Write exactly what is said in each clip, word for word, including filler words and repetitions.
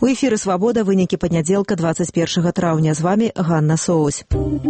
У эфіры «Свабода» вынікі панядзелка двадцать первого траўня. З вами Ганна Соусь.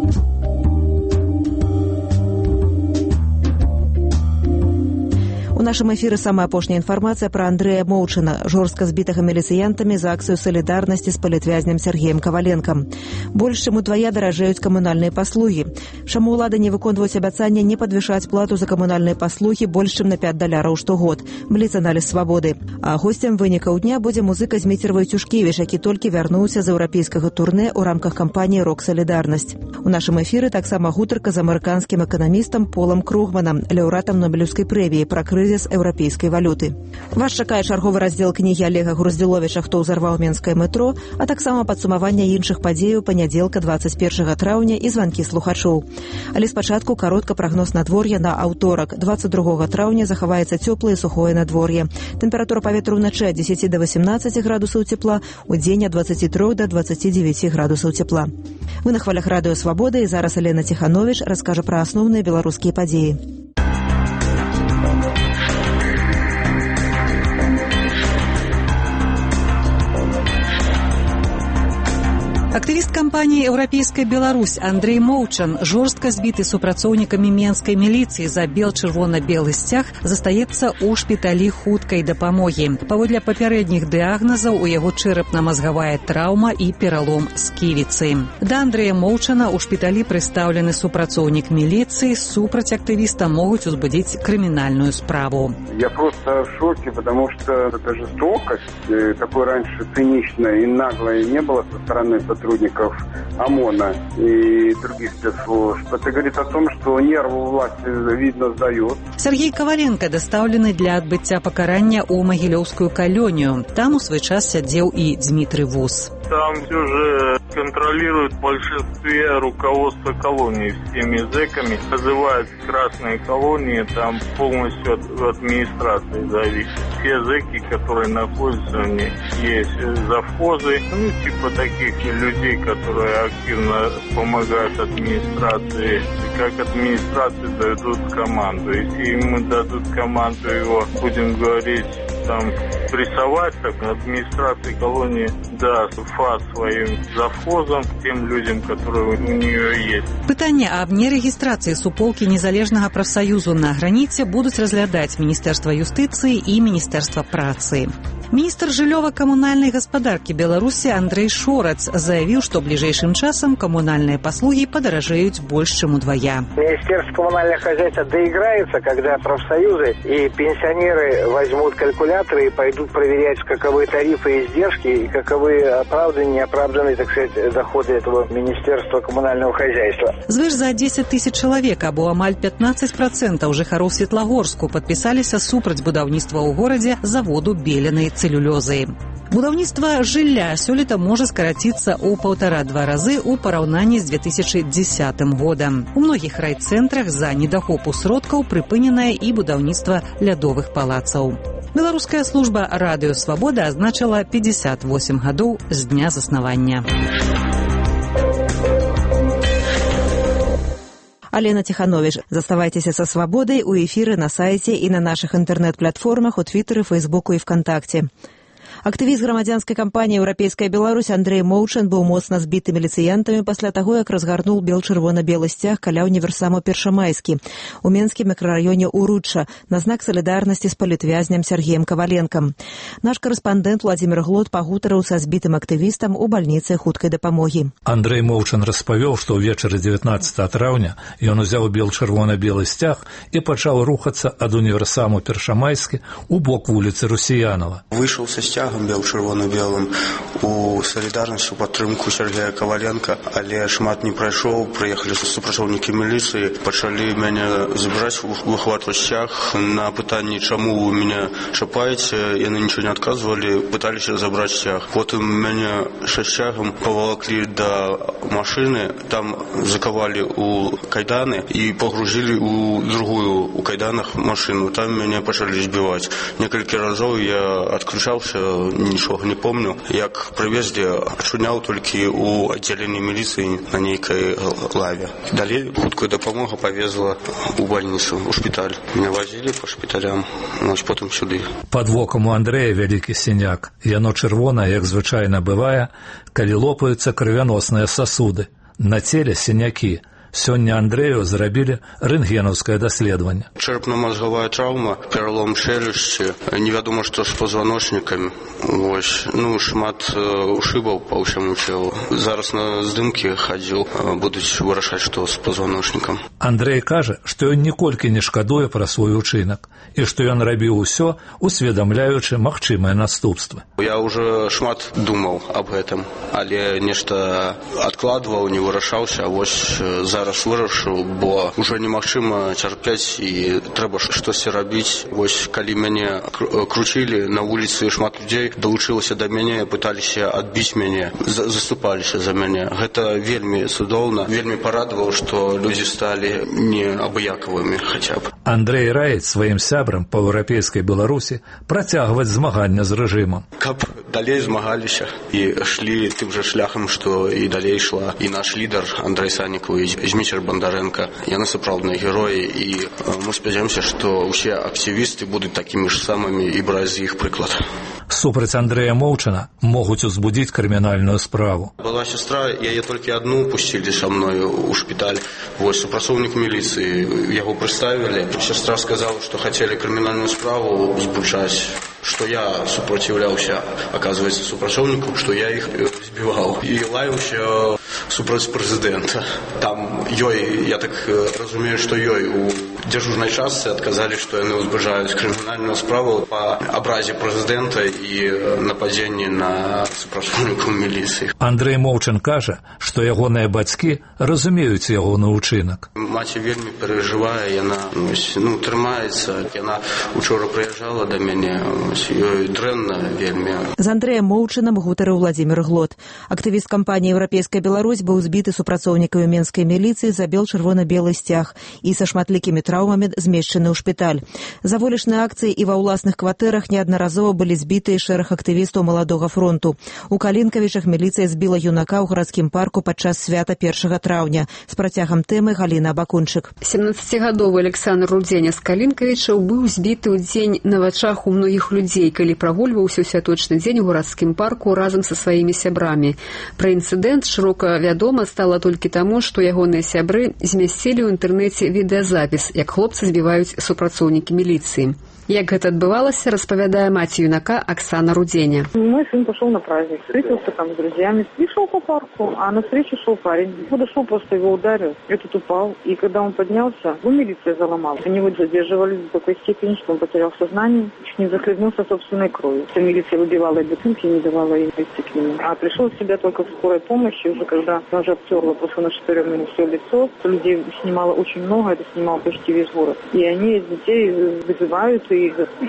У нашым эфіры самая апошняя інфармацыя пра Андрэя Моўчана, жорстка збітага міліцыянтамі за акцыю салідарнасці з палітвязням Сергеем Каваленкам. Больш чым удвая даражэюць камунальныя паслугі. Чаму ўлады не выконваюць абяцанне не падвышаць плату за камунальныя паслугі больш чым на пяць даляраў штогод? Бліц-аналіз «Свабоды». А госцем вынікаў дня будзе музыка Зміцер Войцюшкевіч, які толькі вярнуўся з еўрапейскага турнэ ў рамках кампаніі «Рок-Салідарнасць». У нашым эфіры таксама гутарка з амерыканскім эканамістам Полам Кругманам, лаўрэатам Нобелеўскай прэміі пра крызіс еўрапейскай валюты. Вас чакае чарговы раздзел кнігі Олега Груздзіловіча «Хто ўзарваў менскае метро», а таксама падсумаванне іншых падзеяў панядзелка двадцать первого траўня і званкі слухачоў. Але спачатку каротка прагноз надвор'я на аўторак. двадцать другого траўня захаваецца цёплае і сухое надвор'е. Тэмпература паветра ўначы ад дзесяці да восемнадцаці градусаў цепла, удзень ад двадцаці трох да двадцаці дзевяці градусаў цепла. Вы на хвалях радыё «Свабода», і зараз Алена Ціхановіч раскажа пра асноўныя беларускія падзеі. Актывіст кампаніі «Еўрапейская Беларусь» Андрэй Моўчан, жорстка збіты супрацоўнікамі менскай міліцыі за бел-чырвона-белы сцяг, застаецца ў шпіталі хуткай дапамогі. Паводле папярэдніх дыягназаў у яго чэрапна-мазгавая траўма і пералом сківіцы. Да Андрэя Моўчана ў шпіталі прыстаўлены супрацоўнік міліцыі, супраць актывіста могуць узбудзіць крымінальную справу. Я просто в шоке, потому что эта жестокость, такой раньше циничной и наглой не было со стороны сотрудников ОМОНа и других спецслужб. Это говорит о том, что нервы власти, видно, сдают. Сергей Каваленко дастаўлены для адбыцця пакарання ў магілёўскую калонію. Там у свой час сядзеў і Дмітрый Вус. Там все же контролируют в большинстве руководство колонии всеми зэками. Называют красные колонии, там полностью от администрации зависит. Все зэки, которые находятся в них, есть завхозы, ну, типа таких людей, которые активно помогают администрации. Как администрации дадут команду. Если ему дадут команду, его, будем говорить, там прессовать, так администрация колонии даст фас своим завхозам, тем людям, которые у нее есть. Пытанне аб нерэгістрацыі суполкі незалежнага прафсаюзу на граніце будуць разглядаць Міністэрства юстыцыі і Міністэрства працы. Міністр жыллёва-камунальнай гаспадаркі Беларусі Андрэй Шорац заявіў, што бліжэйшым часам камунальныя паслугі падаражэюць больш чым удвая. Министерство коммунального хозяйства доиграется, когда профсоюзы и пенсионеры возьмут калькуляторы и пойдут проверять, каковы тарифы и издержки, и каковы оправданные и неоправданные, так сказать, доходы этого Министерства коммунального хозяйства. Звыш за десять тысяч чалавек, або амаль пятнадцать процентов жыхароў Светлагорску падпісаліся супраць будаўніцтва ў горадзе заводу беленай цэлюлёзы. Будаўніцтва жылля сёлета можа скараціцца ў паўтара-два разы ў параўнанні з две тысячи дзесятым годам. У многіх райцэнтрах за недахопу сродкаў прыпыненае і будаўніцтва лядовых палацаў. Беларуская служба радыё «Свабода» азначыла пятьдесят восемь гадоў з дня заснавання. Алена Ціхановіч. Заставайтеся са «Свабодай» у эфіры на сайце і на нашых інтэрнэт-платформах у Твіттеры, Фейсбуку і ВКонтакте. Актывіст грамадзянскай кампаніі «Еўрапейская Беларусь» Андрэй Моўчан быў моцна збіты міліцыянтамі пасля таго, як разгарнуў бел-чырвона-белы сцяг каля універсаму Першамайскі у менскім мікрараёне Уручча на знак салідарнасці з палітвязням Сергеем Каваленкам. Наш карэспандэнт Владзімір Глот пагутарыў са збітым актывістам у бальніцы хуткай дапамогі. Андрэй Моўчан распавёў, што ўвечары дзевятнаццатага траўня ён узяў бел-чырвона-белы сцяг і пачаў рухацца ад універсаму Першамайскі у бок вуліцы Русіянова. Выйшаў са сцягам бел-чырвона-белым у салідарнасць у падтрымку Сергея Каваленка, але шмат не прайшоў, прыехалі супрацоўнікі міліцыі, пачалі мяне забіраць, выхватваць сцяг. На пытанні, чаму вы мяне чапаеце, яны нічого не адказвалі, пыталіся забраць сцяг. Потым мяне са сцягам павалаклі да машыны, там закавалі у кайданы і пагрузілі у другую у кайданах машыну. Там мяне пачалі збіваць. Некалькі разоў я адключаўся, нічога не помню. Як пры в'ездзе ачуняў толькі ў аддзяленні міліцыі на нейкай лаве. Далей хуткая дапамога павезла у больніцу, у шпіталь. Меня возілі па шпіталям, вось потым сюды. Пад вокам у Андрэя вялікі сіняк. Яно чырвонае, як звычайна бывае, калі лопаюцца крывяносныя сасуды. На целе сінякі. Сёння Андрэю зрабілі рэнтгенаўскае даследаванне. Чэрапна-мазгавая траўма, пералом шэлюсці, невядома што з пазваночнікамі. Вось, ну, шмат ушыбаў па ўсяму целу. Зараз на здымкі хадзіў, будуць вырашаць, што з пазваночнікам. Андрэй кажа, што ён ніколькі не шкадуе пра свой учынак і што ён рабіў усё, усведамляючы магчымыя наступствы. Я ўжо шмат думаў аб гэтым, але нешта адкладваў, не вырашаўся, а вось зараз вырашыў, бо ўжо немагчыма цярпець і трэба штосьці рабіць. Вось калі мяне круцілі на вуліцы, шмат людзей далучылася да мяне, пыталіся адбіць мяне, заступаліся за мяне. Гэта вельмі цудоўна, вельмі парадаваў, што людзі сталі не абыякавымі хаця б. Андрэй раіць сваім сябрам па еўрапейскай Беларусі працягваць змаганне з рэжымам. Каб далей змагаліся і шлі тым жа шляхам, што і далей ішла і наш лідар Андрэй Саннікаў і Зміцер Бандарэнка. Яны сапраўдныя героі, і мы спадзяёмся, што ўсе актывісты будуць такімі ж самымі і браць з іх прыклад. Супраць Андрэя Моўчана могуць узбудзіць крымінальную справу. Была сястра, яе толькі адну пусцілі са мною ў шпіталь. Вось супрацоўнік міліцыі, яго прыставілі. Сястра сказала, што хацелі крымінальную справу узбуджаць, што я супраціўляўся, аказваецца, супрацоўнікам, што я іх збіваў. І лаяўся супраць прэзідэнта. Там ёй, я так разумею, што ёй у дзяжурнай частцы адказалі, што яны ўзбуджаюць крымінальную справу па абразе прэзідэнта і нападзенні на супрацоўнікаў міліцыі. Андрэй Моўчан кажа, што ягоныя бацькі разумеюць ягоны ўчынак. Маці вельмі перажывае, яна ну, трымаецца. Яна учора прыязджала да мяне, ёй дрэнна вельмі. З Андрэем Моўчанам гутарыў Владзімір Глот. Актывіст кампаніі «Еўрапейская Беларусь» быў збіты супрацоўнікамі менскай міліцыі за бел-чырвона-белы сцяг і са шматлікімі траўмамі змешчаны ў шпіталь. За вулічнай акцыі і ва ўласных кватэрах неаднаразова былі збіты шэраг актывістаў маладога фронту. У Калінкавічах міліцыя збіла юнака ў гарадскім парку падчас свята першага траўня. З працягам тэмы Галіна Бакунчык. семнаццацігадовы Александр Рудзеня з Калінкавічаў быў збіты ў дзень на вачах у многіх людзей, калі прагульваўся ў святочны дзень у гарадскім парку разам са сваімі сябрамі. Пра інцыдэнт шырока вядома стала толькі таму, што ягоныя сябры змясцілі ў інтэрнэце відэазапіс, як хлопцы збіваюць супрацоўнікі міліцыі. Як гэта адбывалася, распавядае маці юнака Оксана Рудзеня. Мой сын пошел на праздник, встретился там с друзьями и шел по парку, а навстречу шел парень. Подошел, просто его ударил, этот упал, и когда он поднялся, ну, милиция заломала. Они его задерживали до такой степени, что он потерял сознание, чуть не захлебнулся собственной кровью. Милиция выбивала ботинки и не давала им идти к нему. А пришел в себя только в скорой помощи, уже когда уже обтерла просто на штырем все лицо. Людей снимало очень много, это снимал почти весь город. И они детей вызывают и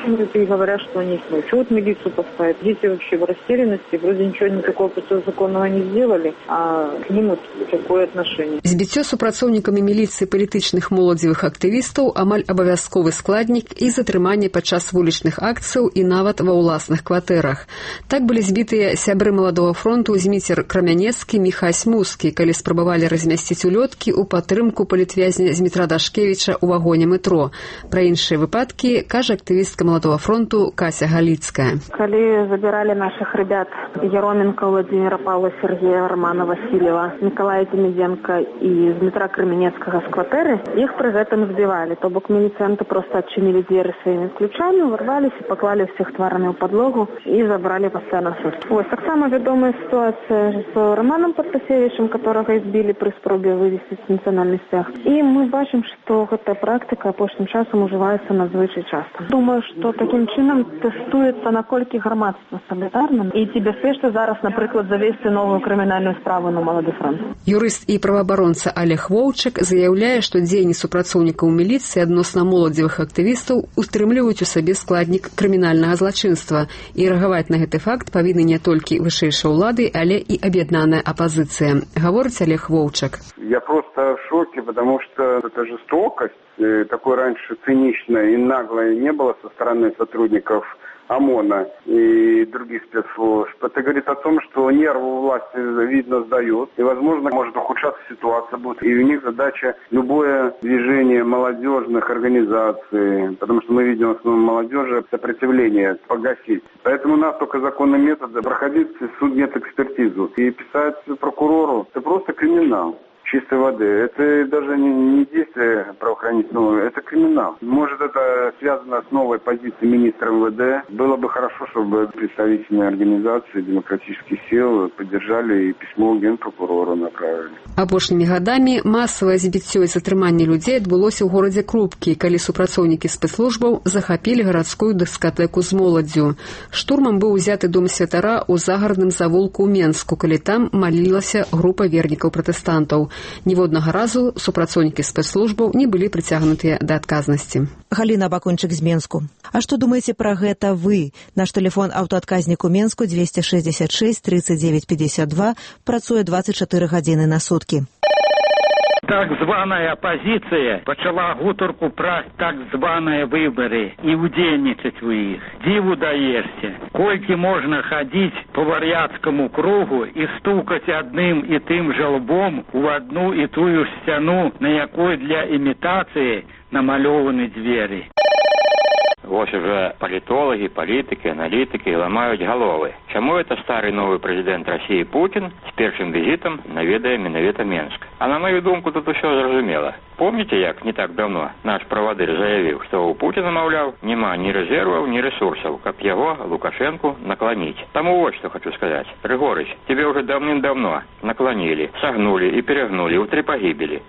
и говорят, что они смогут милицию поставить. Дети вообще в растерянности, вроде ничего никакого противозаконного не сделали, а к ним вот такое отношение. Збіццё супрацоўнікамі міліцыі палітычных моладзевых актывістаў амаль абавязковы складнік і затрыманне падчас вулічных акцыяў і нават ва ўласных кватэрах. Так былі збітыя сябры маладога фронту Зміцер Крамянецкі, Міхась Смускі, калі спрабавалі размясціць улёткі ў падтрымку палітвязня Змітра Дашкевіча ў вагоне метро. Пра іншыя выпадкі кажа активистка Молодого фронту Кася Галицкая. Коли забирали наших ребят Ероменко, Владимира Павла, Сергея, Романа Васильева, Николая Демиденко и Дмитра Кременецкого с квартиры, их при этом сбивали. То бок милицианты просто отчинили двери своими ключами, ворвались и поклали всех тварами в подлогу и забрали постоянно суд. Ось так само ведомая ситуация с Романом Протасевичем, которого избили при спробе вывести с национальностях. И мы бачим, что эта практика апошнім часом уживається надзвичай часто. Думаю, що таким чином тестується, накольки громадство солідарним, і ці безпечно зараз, наприклад, завести нову кримінальну справу на Молодий фронт. Юрыст і праваабаронца Олег Воўчык заяўляе, што дзеянні супрацоўнікаў міліцыі адносна моладзевых актывістаў устрымліваюць у сабе складнік крымінальнага злачынства, і рэагаваць на гэты факт павінны не толькі вышэйшыя ўлады, але і аб'яднаная апазіцыя, гаворыць Олег Воўчык. Я просто в шоке, потому что это жестокость. такой раньше циничной и наглой не было со стороны сотрудников ОМОНа и других спецслужб. Это говорит о том, что нервы у власти, видно, сдают. И, возможно, может ухудшаться ситуация будет. И у них задача любое движение молодежных организаций, потому что мы видим в основном молодежи, сопротивление погасить. Поэтому у нас только законный метод проходить судмедэкспертизу и писать прокурору. Это просто криминал чистой воды. Это даже не, не действие правоохранительного, это криминал. Может, это связано с новой позицией министра эм вэ дэ. Было бы хорошо, чтобы представительные организации демократических сил поддержали и письмо генпрокурору направили. Апошнімі гадамі масавае збіццё і затрыманне людзей адбылося ў горадзе Крупкі, калі супрацоўнікі спецслужбаў захапілі гарадскую дыскатэку з моладдзю. Штурмам быў узяты дом святара ў загарадным завулку ў Менску, калі там малілася група вернікаў-пратэстантаў. Ніводнага разу супрацоўнікі спецслужбаў не былі прыцягнутыя да адказнасці. Галіна Бакунчык з Менску. А што думаеце пра гэта вы? Наш тэлефон аўтаадказнік у Менску двести шестьдесят шесть тридцать девять пятьдесят два працуе двадцать четыре гадзіны на суткі. Так званая апозіцыя пачала гутарку пра так званыя выбары і удзельнічаць у іх. Дзіву даешся. Колькі можна хадзіць по вар'яцкаму кругу і стукаць адным і тым жа лбом у одну і тую ж сцяну, на якой для імітацыі намалёваны дзверы. Вось уже политологи, политики, аналитики ломают головы. Чему это старый новый президент России Путин с первым визитом наведае менавіта Менск? А на мою думку, тут усё зразумела. Помните, як не так давно наш правадыр заявил, что у Путина, маўляў, нема ни резервов, ни ресурсов, как его, Лукашенку, наклонить. Тому вот что хочу сказать. Григорыч, тебе уже давным-давно наклонили, согнули и перегнули у три погибели.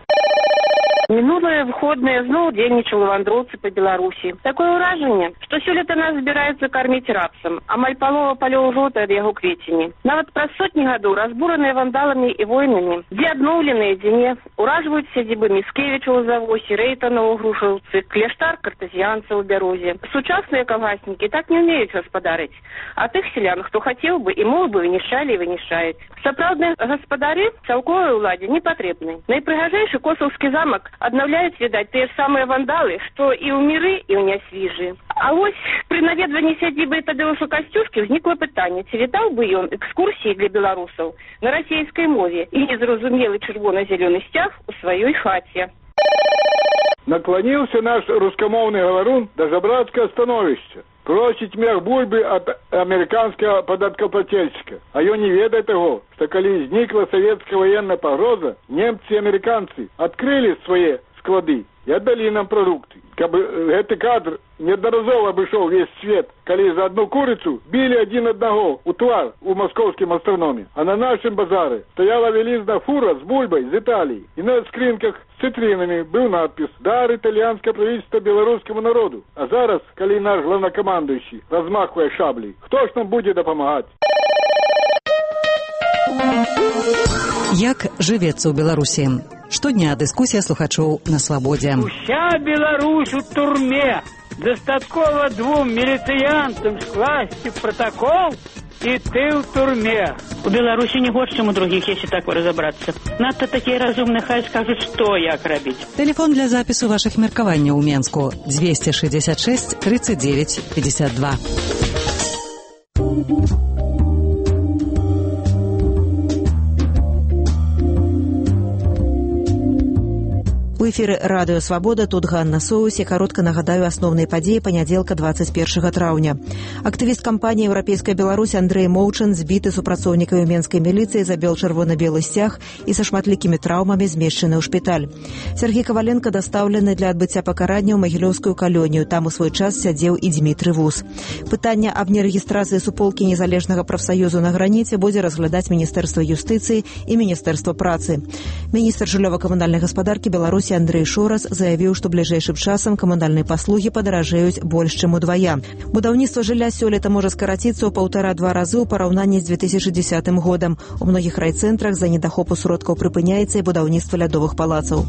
Мінулыя выходныя зноў дзейнічалі вандроўцы па Беларусі. Такое ўражанне, што сёлета нас збіраюцца карміць рапсам. Амаль палова палёў жоўта ад яго квецені. Нават праз сотні гадоў разбураныя вандаламі і войнамі, дзе адноўленыя, дзе не, уражваюць сядзібы Міскевіча ў Завосе, Рэйтана ў Грушаўцы, кляштар картазіянца ў Бярозе. Сучасныя калгаснікі так не ўмеюць гаспадарыць. А тых сялян, хто хацеў бы і мог бы, вынішчалі і вынішчаюць. Сапраўдныя гаспадары цалковай уладзе не патрэбны. Найпрыгажэйшы косаўскі замак аднаўляюць, відаць, тыя ж самыя вандалы, што і ў міры, і ў нясвіжы. А вось пры наведванні сядзібы Тадеуша Касцюшкі ўзнікла пытанне, ці вітаў бы ён экскурсіі для беларусаў на расійскай мове і незразумелы чырвона-зялёны сцяг у сваёй хаце. Наклонился наш рускомовный говорун до жабрацкого становища. Просить мех бульбы от американского податкоплательщика. А ён не ведает того, что коли изникла советская военная погроза, немцы и американцы открыли свои склады и отдали нам продукты. Как бы этот кадр неодноразово обошел весь свет, коли за одну курицу били один одного у твар у московском астрономе. А на нашем базаре стояла велизна фура с бульбой из Италии. И на скринках с цитринами был надпис «Дар итальянское правительство белорусскому народу». А зараз, коли наш главнокомандующий размахивая шаблей, кто ж нам будет допомагать? Як жывецца ў Беларусі? Штодня дыскусія слухачоў на свабодзе. Уся Беларусь у турме. Дастаткова двум міліцыянтам скласці протокол, і ты ў турме. У Беларусі не горш, чым у другіх, если так разобраться. Надто такія разумныя, хай скажуць, што як рабіць. Телефон для запісу вашых меркаванняў у Менску двести шестьдесят шесть тридцать девять пятьдесят два. У эфіры радыё «Свабода», тут Ганна Соус, і каротка нагадаю асноўныя падзеі панядзелка двадцать первого траўня. Актывіст кампаніі «Еўрапейская Беларусь» Андрэй Моўчын збіты супрацоўнікамі менскай міліцыі, забіў чырвона-белы сцяг і са шматлікімі траўмамі змешчаны ў шпіталь. Сергей Каваленко дастаўлены для адбыцця пакарання ў магілёўскую калонію. Там у свой час сядзеў і Дзмітрый Вус. Пытанне аб нерэгістрацыі суполкі незалежнага прафсаюзу на граніце будзе разглядаць Міністэрства юстыцыі і Міністэрства працы. Міністр жыллёва-камунальнай гаспадаркі Беларусі Андрэй Шорас заявіў, што бліжэйшым часам камунальныя паслугі падаражэюць больш, чым удвая. Будаўніцтва жылля сёлета можа скараціцца ў паўтара-два разы ў параўнанні з две тысячи десятым годам. У многіх райцэнтрах з-за недахопу сродкаў прыпыняецца і будаўніцтва лядовых палацаў.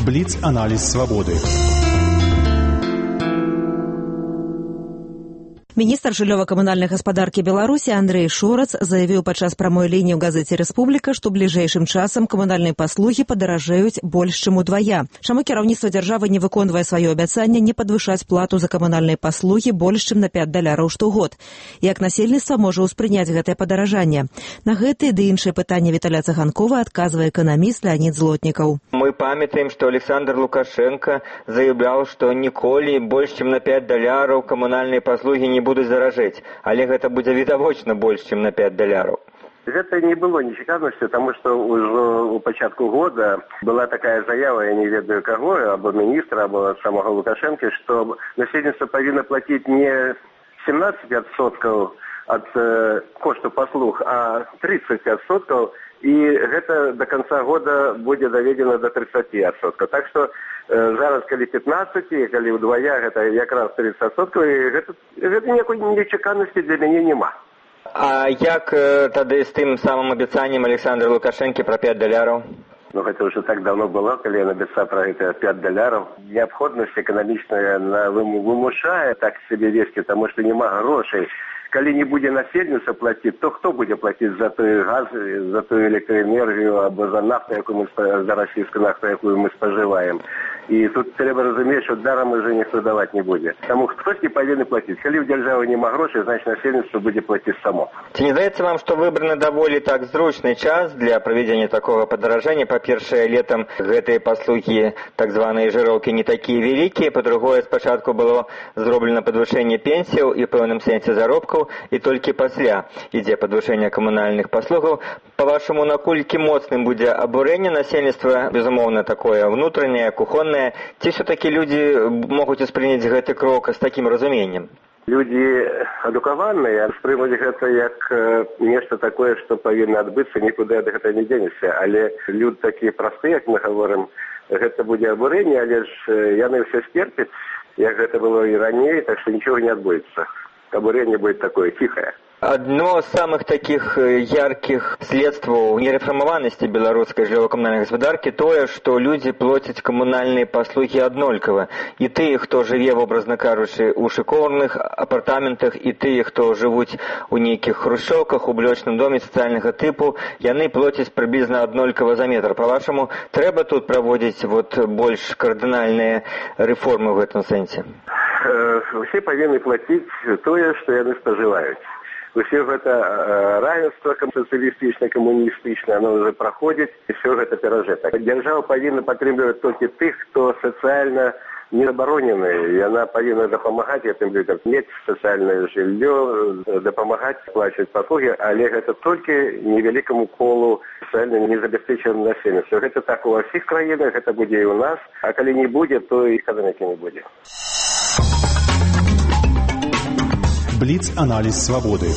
Бліц-аналіз свабоды. Міністр жыллёва-камунальнай гаспадаркі Беларусі Андрэй Шорац заявіў падчас прамой лініі ў газеце «Рэспубліка», што бліжэйшым часам камунальныя паслугі падаражэюць больш чым удвая. Чаму кіраўніцтва дзяржавы не выконвае сваё абяцанне не падвышаць плату за камунальныя паслугі больш чым на пяць даляраў штогод? Як насельніцтва можа ўспрыняць гэтае падаражанне? На гэтыя ды іншыя пытанні Віталя Цыганкова адказвае эканаміст Леонид Злотнікаў. Мы памятаем, што Александр Лукашенко заявляў, што ніколі больш чым на пяць даляраў камунальныя паслугі не будуць заражаць, але гэта будзе відавочна больш, чым на пяць даляраў. Гэта не было нечаканасцю, таму што ўжо ў пачатку года была такая заява, я не ведаю каго, або міністра, або самого Лукашенко, што насельніцтва павінна плаціць не семнадцать адсоткаў ад э, кошту паслуг, а тридцать адсоткаў, і гэта до конца года будзе даведзена до тридцать адсоткаў. Так што зараз, калі пятнадцать, калі ўдвая, гэта якраз тридцать адсоткаў, і гэта, гэта ніякой нечаканасці для мяне няма. А як э, тады з тым самым абяцаннем Александра Лукашенко пра пяць даляраў? Ну, гэта ўжо так давно было, калі ён абяцаў пра гэта пяць даляраў. Неабходнасць эканамічная вымушае так сябе весці, таму што няма грошай. Калі не будзе насельніцтва плаціць, то хто будзе плаціць за той газ, за ту электроэнергію або за нафту, якую мы, за расійскую нафту, якую мы спажываем. І тут трэба разумець, што дарам уже ніхто даваць не будзе. Таму хтосьці павінны плаціць. Калі ў дзяржавы няма грошай, значит насельніцтва будзе плаціць само. Ці не здаецца вам, што выбраны даволі так зручны час для правядзення такога падаражання? Па-першае, летам гэтыя паслугі, так званыя жыроўкі, не такія вялікія. Па-другое, спачатку было зроблена падвышэнне пенсіяў і ў пэўным сэнсе заробкаў, і толькі пасля ідзе падвышэнне камунальных паслугаў. Па-вашаму, наколькі моцным будзе абурэнне насельніцтва? Безумоўна, такое внутранае, кухоннае. Ці ўсё-такі людзі могуць успрыняць гэты крок з такім разуменнем? Людзі адукаваныя спрымаюць гэта як нешта такое, што павінна адбыцца, нікуды ад гэта не дзенешся. Але люди такія простыя, як мы гаворым, гэта будзе абурэнне, але ж яны ўсё сцерпяць, як гэта было і раней, так што нічога не адбудзецца. Абурэнне будет такое тихое. Одно з самых таких ярких следстваў нерэфармаванасці беларускай жыллёва-камунальнай гаспадаркі тое, што людзі плоцяць камунальныя паслугі аднолькава. І тыя, хто жыве, вобразна кажучы, у шыкоўных апартаментах, і тыя, хто жывуць у нейкіх хрушчоўках, у блочным доме сацыяльнага тыпу, яны плоцяць прыблізна аднолькава за метр. Па-вашаму, трэба тут праводзіць вот больш кардынальныя рэформы ў гэтым сэнсе? Усе павінны плаціць тое, што яны спажываюць. Усе гэта равенство сацыялістычнае, камуністычнае, оно уже праходзіць, і все гэта перажыта. Дзяржава павінна падтрымліваць толькі тых, хто сацыяльна не абаронены, і яна павінна дапамагаць гэтым людзям, мець сацыяльнае жыллё, дапамагаць плачваць паслугі, але гэта толькі невялікаму колу сацыяльна незабяспечанаму насельніцтву. Гэта так у ўсіх краінах, гэта будзе і ў нас, а калі не будзе, то і эканомікі не будзе. Бліц-аналіз свабоды.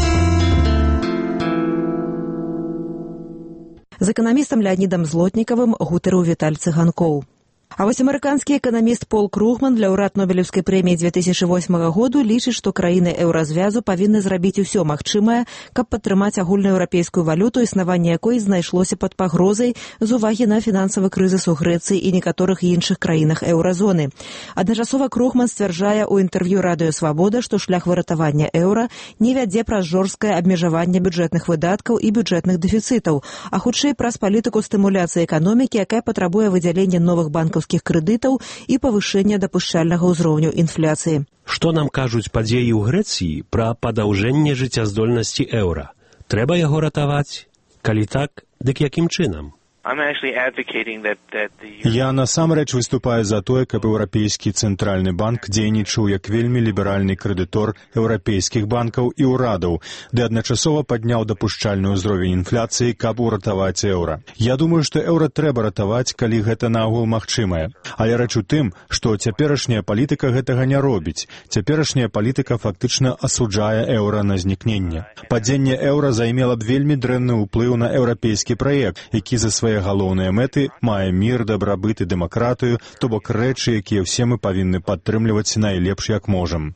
З эканамістам Леонідам Злотнікавым гутарыў Віталь Цыганкоў. А вось амерыканскі эканаміст Пол Кругман, лаўрэат Нобелеўскай прэміі две тысячы восьмага году, лічыць, што краіны еўразвязу павінны зрабіць усё магчымае, каб падтрымаць агульнаеўрапейскую валюту, існаванне якой знайшлося пад пагрозай з увагі на фінансавы крызіс у Грэцыі і некаторых іншых краінах еўразоны. Адначасова Кругман сцвярджае ў інтэрв'ю Радыё Свабода, што шлях выратавання еўра не вядзе праз жорсткае абмежаванне бюджэтных выдаткаў і бюджэтных дэфіцытаў, а хутчэй праз палітыку стымуляцыі эканомікі, якая патрабуе выдзялення новых банкаў крэдытаў і павышэння дапушчальнага ўзроўню інфляцыі. Што нам кажуць падзеі ў Грэцыі пра падаўжэнне жыццяздольнасці еўра? Трэба яго ратаваць? Калі так, дык якім чынам? Я насамрэч выступаю за тое, каб Еўрапейскі цэнтральны банк дзейнічаў як вельмі ліберальны крэдытор еўрапейскіх банкаў і ўрадаў, ды адначасова падняў дапушчальны ўзровень інфляцыі, каб уратаваць еўра. Я думаю, што еўра трэба ратаваць, калі гэта наогул магчымае. Але рэч у тым, што цяперашняя палітыка гэтага не робіць. Цяперашняя палітыка фактычна асуджае еўра на знікненне. Падзенне еўра займела б вельмі дрэнны ўплыў на еўрапейскі праект, які за свае галоўныя мэты мае мір, дабрабыт і дэмакратыю, то бок рэчы, якія ўсе мы павінны падтрымліваць найлепш як можам.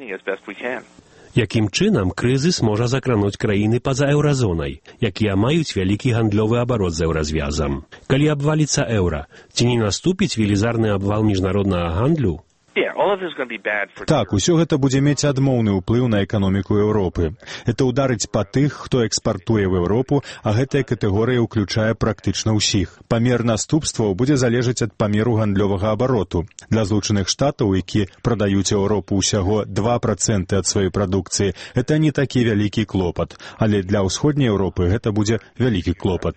Якім чынам крызіс можа закрануць краіны па-за еўразонай, якія маюць вялікі гандлёвы абарот з еўразвязам? Калі абваліцца еўра, ці не наступіць велізарны абвал міжнароднага гандлю? Так, усё гэта будзе мець адмоўны ўплыў на эканоміку Еўропы. Это ударыць па тых, хто экспартуе в Еўропу, а гэтая катэгорыя ўключае практычна ўсіх. Памер наступстваў будзе залежаць ад памеру гандлёвага абароту. Для Злучаных Штатаў, які прадаюць Еўропу ўсяго два працэнты ад сваёй прадукцыі, это не такі вялікі клопат, але для ўсходняй Еўропы гэта будзе вялікі клопат.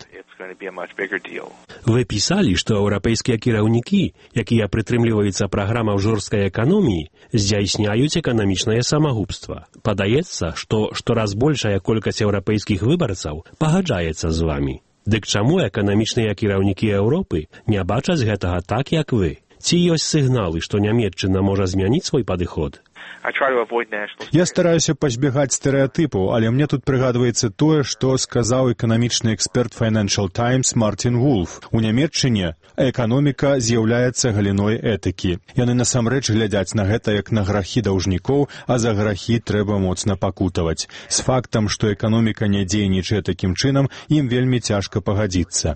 Вы пісалі, што еўрапейскія кіраўнікі, якія прытрымліваюцца праграмаў жорсткай эканоміі, здзяйсняюць эканамічнае самагубства. Падаецца, што штораз большая колькасць еўрапейскіх выбарцаў пагаджаецца з вамі. Дык чаму эканамічныя кіраўнікі Еўропы не бачаць гэтага так, як вы? Ці ёсць сігналы, што Нямецчына можа змяніць свой падыход? Я стараюся пазбегаць стэрэатыпаў, але мне тут прыгадваецца тое, што сказаў эканамічны эксперт Financial Times Мартин Вулф. У Нямецчыне эканоміка з'яўляецца галіной этыкі. Яны насамрэч глядзяць на гэта як на грахі даўжнікоў, а за грахі трэба моцна пакутаваць. З фактам, што эканоміка не дзейнічае такім чынам, ім вельмі цяжка пагадзіцца.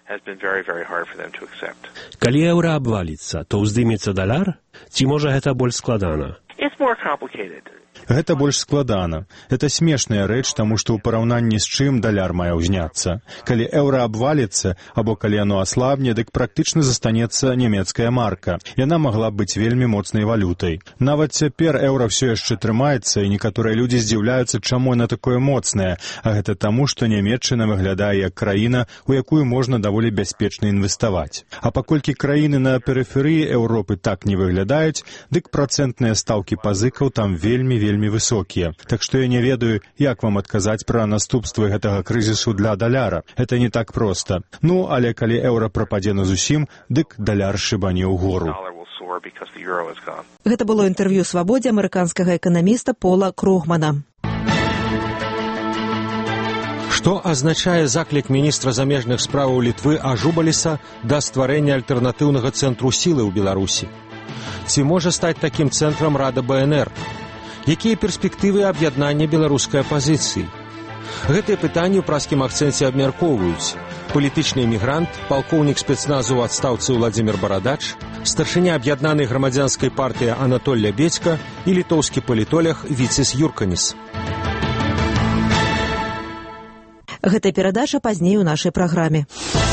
Калі еўра абваліцца, то ўздымецца даляр? Ці можа гэта больш складана? Гэта больш складана. Это смешная рэч, таму што ў параўнанні з чым даляр мае ўзняцца. Калі еўра абваліцца, або калі яно аслабне, дык практычна застанецца нямецкая марка. Яна магла быць вельмі моцнай валютай. Нават цяпер еўра ўсё яшчэ трымаецца, і некаторыя людзі здзіўляюцца, чаму яна такое моцнае, а гэта таму, што Нямецчына выглядае як краіна, у якую можна даволі бяспечна інвеставаць. А паколькі краіны на перыферыі Еўропы так не выглядаюць, дык працэнтныя стаўкі пазыкаў там вельмі вельмі высокія. Так што я не ведаю, як вам адказаць пра наступствы гэтага крызісу для даляра. Это не так проста. Ну, але калі еўра прападзе назусім, дык даляр шыбане ўгору. Гэта было інтэрв'ю «Свабодзе» амерыканскага эканаміста Пола Кругмана. Што азначае заклік міністра замежных справаў Літвы Ажубаліса да стварэння альтэрнатыўнага цэнтру сілы ў Беларусі? Ці можа стаць такім цэнтрам Рада Бэ Эн Эр? Якія перспектывы аб'яднання беларускай апазіцыі? Гэтыя пытанні ў праскім акцэнце абмяркоўваюць палітычны эмігрант, палкоўнік спецназу ў адстаўцы Владзімір Барадач, старшыня аб'яднанай грамадзянскай партыі Анатоль Лябедзька і літоўскі палітолог Віцис Юрканіс. Гэтая перадача пазней у нашай праграме.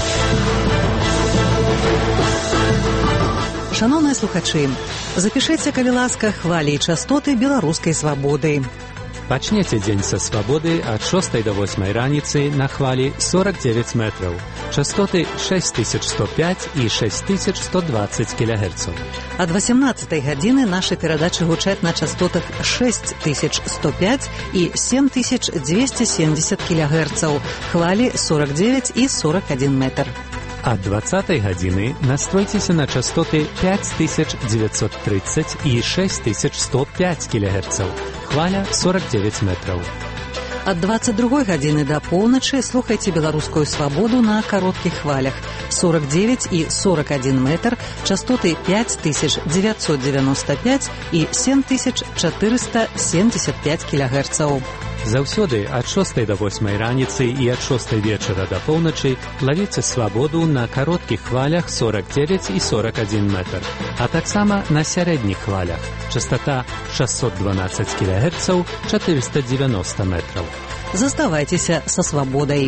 Шановныя слухачы, запішыце, калі ласка, хвалі і частоты беларускай свабоды. Пачнеце дзень са свабоды ад шостай да восьмай раніцы на хвалі сорок девять метраў. Частоты шесть тысяч сто пять і шесть тысяч сто двадцать кілогерцаў. Ад восемнадцатай гадзіны нашы перадачы гучаць на частотах шесть тысяч сто пять і семь тысяч двести семьдесят кілогерцаў, хвалі сорок девять і сорок один метр. Ад двадцатай гадзіны настройцеся на частоты пять тысяч девятьсот тридцать і шесть тысяч сто пять кілогерцаў, хваля сорок девять метраў. Ад двадцать другой гадзіны да поўначы слухайце беларускую свабоду на кароткіх хвалях сорок девять і сорок один метр, частоты пять тысяч девятьсот девяносто пять і семь тысяч четыреста семьдесят пять кілогерцаў. Заўсёды ад шостай да восьмай раніцы і ад шостай вечара да поўначы лавіце свабоду на кароткіх хвалях сорок девять і сорок один метр, а таксама на сярэдніх хвалях. Частота шестьсот двенадцать кілогерцаў, четыреста девяносто метраў. Заставайцеся са свабодай.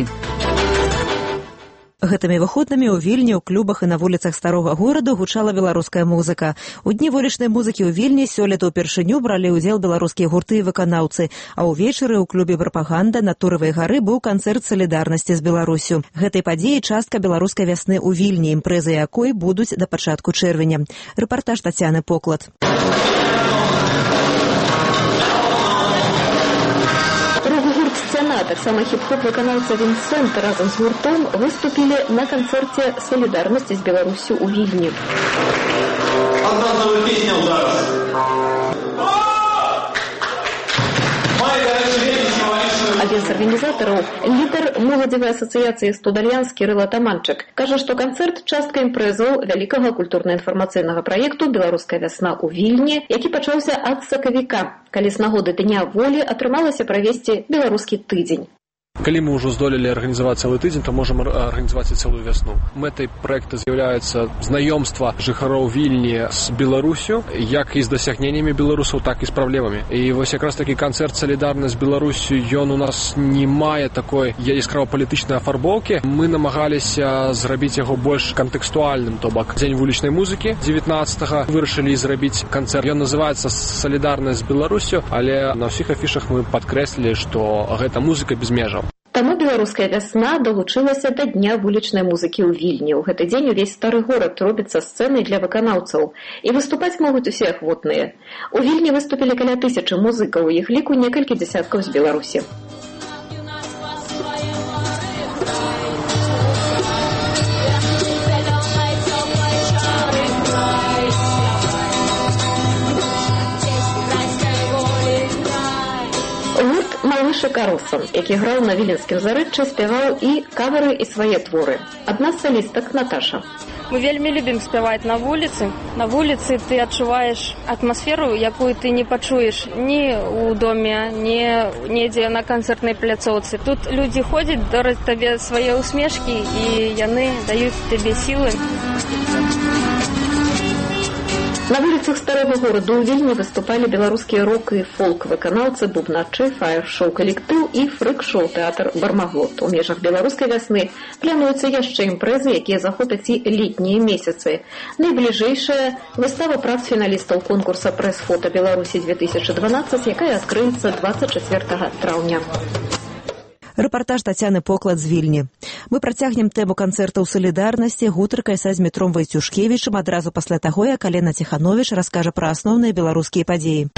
Гэтымі выходнымі ў Вільні ў клубах і на вуліцах старога гораду гучала беларуская музыка. У дні вулічнай музыкі ў Вільні сёлета ўпершыню бралі ўдзел беларускія гурты і выканаўцы, а ўвечары ў клубе «Прапаганда» на Туравай гары быў канцэрт салідарнасці з Беларусю. Гэтай падзеі частка беларускай вясны ў Вільні, імпрэзы якой будуць да пачатку чэрвеня. Рэпартаж Тацяны Поклад. Сцена, таксама хіп-хоп выканаўца Вінсент разам з гуртом выступілі на канцэрце «Салідарнасці з Беларусю» ў Вільні. Одна новая песня зараз. Адзін з арганізатараў, лідар моладзевай асацыяцыі «Студальянс» Кірыл Атаманчык, кажа, што канцэрт – частка імпрэзаў вялікага культурна-інфармацыйнага праекту «Беларуская вясна» ў Вільні, які пачаўся ад сакавіка, калі з нагоды Дня волі атрымалася правесці беларускі тыдзень. Калі мы ўжо здолелі арганізаваць цэлы тыдзень, то можам арганізаваць і цэлую вясну. Мэтай праекта з'яўляецца знаёмства жыхароў Вільні з Беларусю, як і з дасягненнямі беларусаў, так і з праблемамі. І вось якраз такі канцэрт «Салідарнасць з Беларусю», ён у нас не мае такой яскрава палітычнай афарбоўкі. Мы намагаліся зрабіць яго больш кантэкстуальным, то бок дзень вулічнай музыкі дзевятнаццатага вырашылі зрабіць канцэрт. Ён называецца «Салідарнасць з Беларусю», але на ўсіх афішах мы падкрэслілі, што гэта музыка без межаў. Таму беларуская вясна далучылася да дня вулічнай музыкі ў Вільні. У гэты дзень увесь стары горад робіцца сцэнай для выканаўцаў. І выступаць могуць усе ахвотныя. У Вільні выступілі каля тысячы музыкаў, у іх ліку некалькі дзясяткаў з Беларусі. Малыша Кароса, які граў на віленскім зарыччы, спяваў і кавары, і свае творы. Адна з салістак Наташа. Мы вельмі любім спяваць на вуліцы. На вуліцы ты адчуваеш атмасферу, якую ты не пачуеш ні ў доме, ні недзе на канцэртнай пляцоўцы. Тут людзі ходзяць, дараць табе свае усмешкі, і яны даюць табе сілы. На вуліцах старого гораду ў Вільні выступалі беларускія рок і фолк-выканаўцы, бубначы, фаер-шоу калектыў і фрык-шоу тэатр «Бармаглот». У межах беларускай вясны плануюцца яшчэ імпрэзы, якія захопяць і летнія месяцы. Найбліжэйшая выстава прац фіналістаў конкурса «Прэс-фота Беларусі две тысячи двенадцать», якая адкрыецца двадцать четвёртого траўня. Рэпартаж Тацяны Поклад з Вільні. Мы працягнем тэму канцэртаў «Салідарнасці» гутаркай са Змітром Вайцюшкевічам адразу пасля таго, як Алена Ціхановіч раскажа пра асноўныя беларускія падзеі.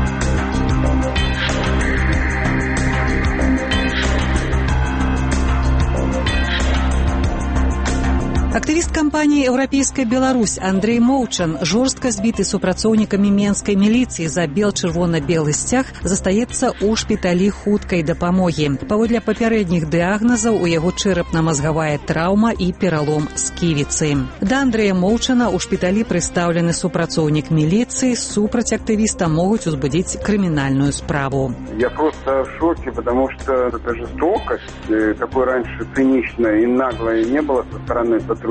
Актывіст кампаніі «Еўрапейская Беларусь» Андрей Моўчан, жорстка збіты супрацоўнікамі менскай міліцыі за бел-чырвона-белы сцяг, застаецца ў шпіталі хуткай дапамогі. Паводле папярэдніх дыягназаў у яго чэрапна-мазгавая траўма і пералом сківіцы. Да Андрэя Моўчана ў шпіталі прыстаўлены супрацоўнік міліцыі, супраць актывіста могуць узбудзіць крымінальную справу. Я просто в шоке, потому что эта жестокость, такой раньше циничной и наглой не было со стороны сотрудников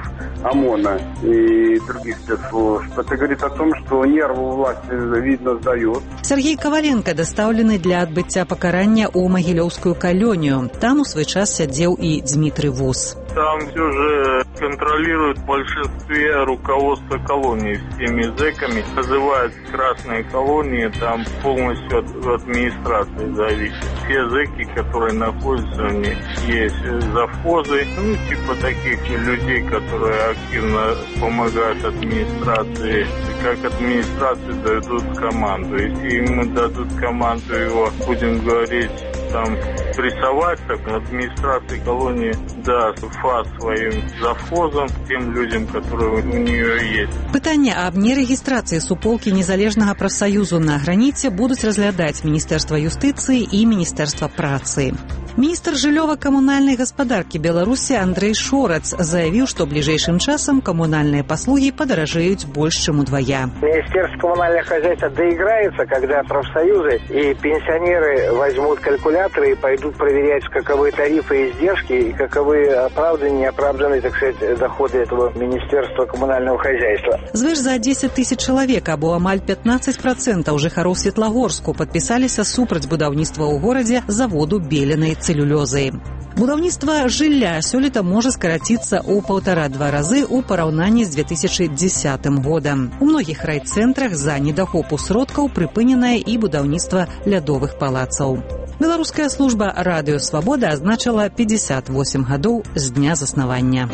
ОМОНа и других спецслужб. Это говорит о том, что нервы власти, видно, сдают. Сергей Коваленко дастаўлены для адбыцця пакарання ў магілёўскую калонію. Там у свой час сядзеў і Дмитрий Вус. Там все же контролирует в большинстве руководство колонии всеми зэками. Называют красные колонии, там полностью от администрации зависит. Все зэки, которые находятся в них, есть завхозы, ну, типа таких людей, которые активно помогают администрации. Как администрации дадут команду. Если ему дадут команду, его, будем говорить, там прессовать, так администрация колонии даст фаз своим завхозам, тем людям, которые у нее есть. Пытанне аб нерэгістрацыі суполкі незалежнага прафсаюзу на граніце будуць разглядаць Міністэрства юстыцыі і Міністэрства працы. Міністр жыллёва-камунальнай гаспадаркі Беларусі Андрей Шорац заявіў, што бліжэйшым часам камунальныя паслугі падаражэюць больш, чым удвая. Министерство коммунального хозяйства доиграется, когда профсоюзы и пенсионеры возьмут калькуляторы и пойдут проверять, каковы тарифы и издержки, и каковы оправданные и неоправданные, так сказать, доходы этого Министерства коммунального хозяйства. Звыш за дзесяць тысяч чалавек, або амаль пятнадцать процентаў жыхароў Светлагорску падпісаліся супраць будаўніцтва ў горадзе заводу беленай цэлюлёзы. Будаўніцтва жылля сёлета можа скараціцца ў паўтара-два разы ў параўнанні з две тысячи дзесятым годам. У многіх райцэнтрах за недахопу сродкаў прыпыненае і будаўніцтва лядовых палацаў. Беларуская служба «Радыё Свабода» азначыла пятьдесят восемь гадоў з дня заснавання.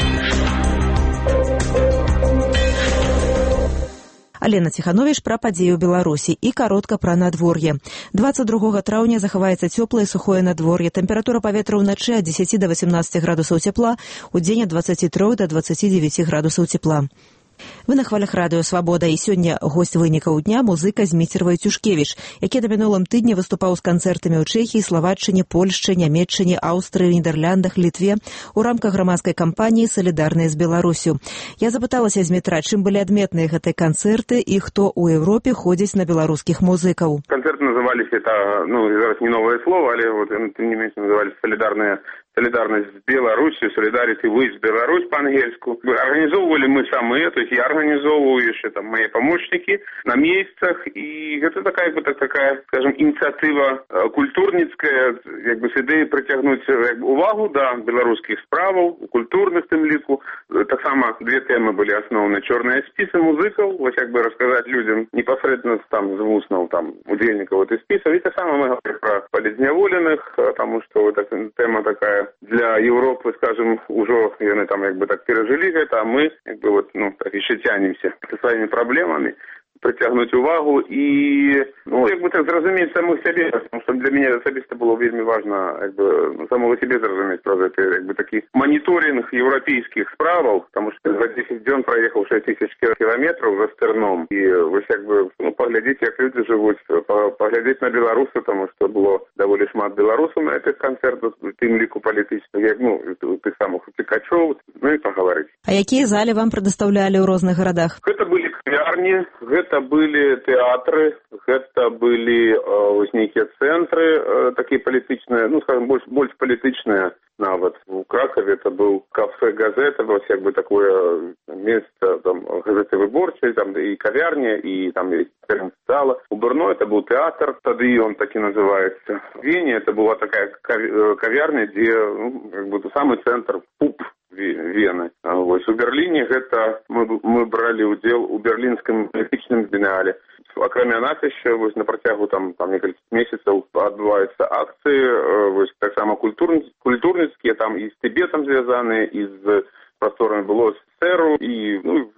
Алена Ціхановіч пра падзеі ў Беларусі і каротка пра надвор'е. двадцать другога траўня захаваецца цёплае сухое надвор'е. Тэмпература паветра ўначы ад дзесяці да васемнаццаці градусаў цепла, удзень ад дваццаці трох да дваццаці дзевяці градусаў цепла. Вы на хвалях радыё «Свабода», і сёння госць вынікаў дня музыка Зміцер Войцюшкевіч, які на мінулым тыдні выступаў з канцэртамі ў Чэхіі, Славаччыне, Польшчы, Нямецчыне, Аўстрыі, Нідэрляндах, Літве у рамках грамадскай кампаніі «Салідарныя з Беларусю». Я запыталася Змітра, чым былі адметныя гэтыя канцэрты і хто ў Еўропе ходзіць на беларускіх музыкаў. Канцэрты назывались, это, ну, зараз не новое слово, але вот, тем не менее, назывались «Солидарные солидарность с Беларусью», «Solidarity with Belarus» по-ангельску. Организовывали мы самые, то есть я организовываю, еще там мои помощники на месяцах, и это такая, как бы, такая, скажем, инициатива культурницкая, как бы с идеей притягнуть как бы, увагу до белорусских справов, культурных тем лику. Так само две темы были основаны: черные списы музыков, вот как бы рассказать людям непосредственно там з вуснов, там, удельников вот из списов. И так само мы говорим про политневоленных, потому что вот эта тема такая для Европы, скажем, уже они там как бы так пережили это, а мы как бы вот, ну, так еще тянемся со своими проблемами, притягнуть увагу и, ну, как бы так зразумець самих себе, потому что для меня особисто было вельми важно, как бы, самого себе зразумець, правда, это, как бы, такий мониторинг европейских справов, потому что за десять дён проехал шесть тысяч километров за стерном, и вы, как бы, ну, поглядите, как люди живут, поглядеть на белорусов, потому что было довольно шмат белорусов на этих концертах, тем лику политических, ну, тых самых Пикачев, ну, и поговорить. А какие зали вам предоставляли в разных городах? Это были кавярни, это были театры, это были э, некие центры э, такие политичные, ну, скажем, больше, больше политичные навод. В Кракове это был кафе «Газета», вот как бы такое место, там, газеты выборчие, там, и кавярня, и там есть зала. У Брно это был театр, тогда он так и называется. В Вене это была такая кавярня, где, ну, как бы, самый центр, пуп Вены. Вот. У Берлине это мы, мы брали удел у берлинском политичном бинале. Окроме нас еще вот, на протягу там, там несколько месяцев отбываются акции, вот, так само культур, культурницкие, там и с Тибетом связанные, и с просторами было СССР, и ну,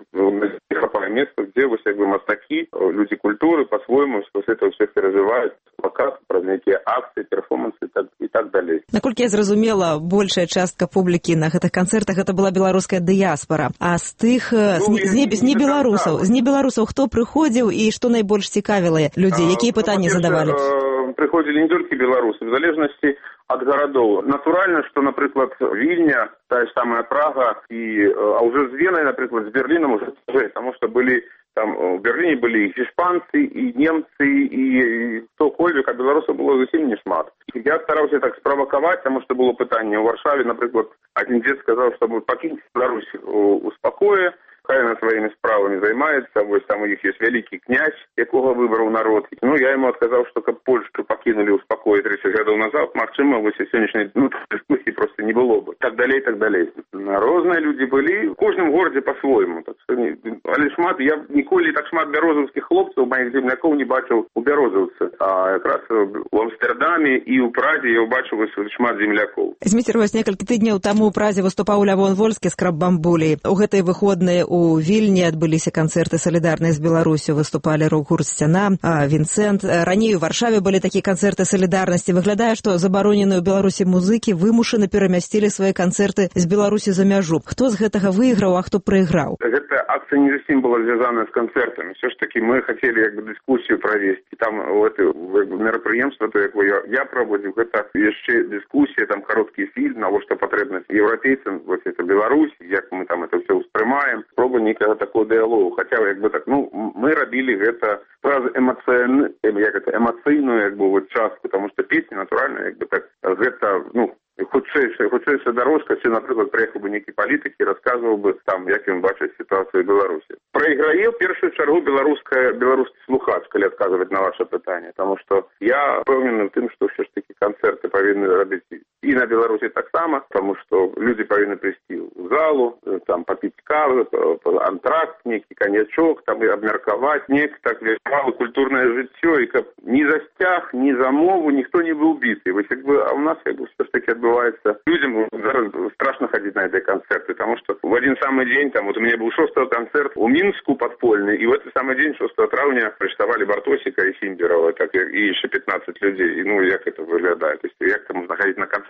хапая место, где вот, как бы, мастаки, люди культуры по-своему вот это все переживают, показ, праздники, акции, перформансы и так, и так далее. Наколькі я зразумела, большая частка публікі на гэтых канцэртах это была беларуская дыяспара. А з тых, ну, з, не, з небеларусаў, з небеларусаў хто прыходзіў і што найбольш цікавілыя людзі, якія пытанні ну, задавалі? Приходили не только белорусы, в залежности от городов. Натурально, что, например, Вильня, та же самая Прага, и, а уже с Веной, например, с Берлином уже, потому что были там в Берлине были и испанцы, и немцы, и, и кто хольвик, а белорусов было совсем не шмат. Я старался так спровоковать, потому что было пытание в Варшаве, например, один дед сказал, чтобы покиньте Беларусь у спокое, хай она своими справами займается, вот там у них есть великий князь, якого выбрал народ. Ну, я ему отказал, что как Польшу покинули у спокое тридцать годов назад, максимум в сегодняшней ну, дискуссии просто не было бы. Так далее, так далее. Разные люди были, в каждом городе по-своему. Так что, але шмат, я ніколи так шмат бярозовских хлопцев, моих земляков не бачил у бярозовцев. А как раз в Амстердаме и у Празе я убачил шмат земляков. Зміцер, вось некалькі тыдняў таму у Празе выступаў Лявон Вольскі з краб-бамбулі. У гэтай выходныя у Вільні адбыліся канцэрты «Салідарныя з Беларусю», выступалі рок-гурт «Сцяна», «Вінцэнт». Раней у Варшаве былі такія канцэрты салідарнасці. Выглядае, што забароненыя ў Беларусі музыкі вымушана перамясцілі свае канцэрты з Беларусі за мяжу. Хто з гэтага выйграў, а хто прайграў? Гэта акцыя не зусім была звязана з канцэртамі. Все ж таки мы хотели як бы дискуссию провести. Там это мерапрыемства, то як я, я проводил, гэта яшчэ дискуссия, там кароткі фільм, на што патрэбна еўрапейцам, вот это Беларусь, як мы там это все успрымаем. Проба некага такого дыялогу. Хаця як бы так, ну, мы рабілі гэта праз эмацыйны, як это эмацыйную як бы вот частку, потому что песня натуральна, як бы так, гэта, ну, хутчэйшая, хутчэйшая дорожка, если, например, приехал бы некий политик и рассказывал бы там, як он бачит ситуацию в Беларуси. Проиграе в первую чергу белорусская, белорусский слухач, коли отказывать на ваше питание, потому что я впевнений в том, что все ж таки концерты повинны робить и на Беларуси так само, потому что люди повинны прийти в залу, там попить кавы, антракт, некий коньячок, там и обмерковать, некий так вежливо культурное житье, и как ни за стяг, ни за мову никто не был убитый. Вы как бы, а у нас как бы все ж таки отбывается. Людям страшно ходить на эти концерты, потому что в один самый день, там вот у меня был шостого концерт у Минску подпольный, и в этот самый день, шостого травня, арестовали Бартосика и Симбирова, так, и еще пятнадцать людей. И, ну, як это выглядает. То есть, як там можно ходить на концерт,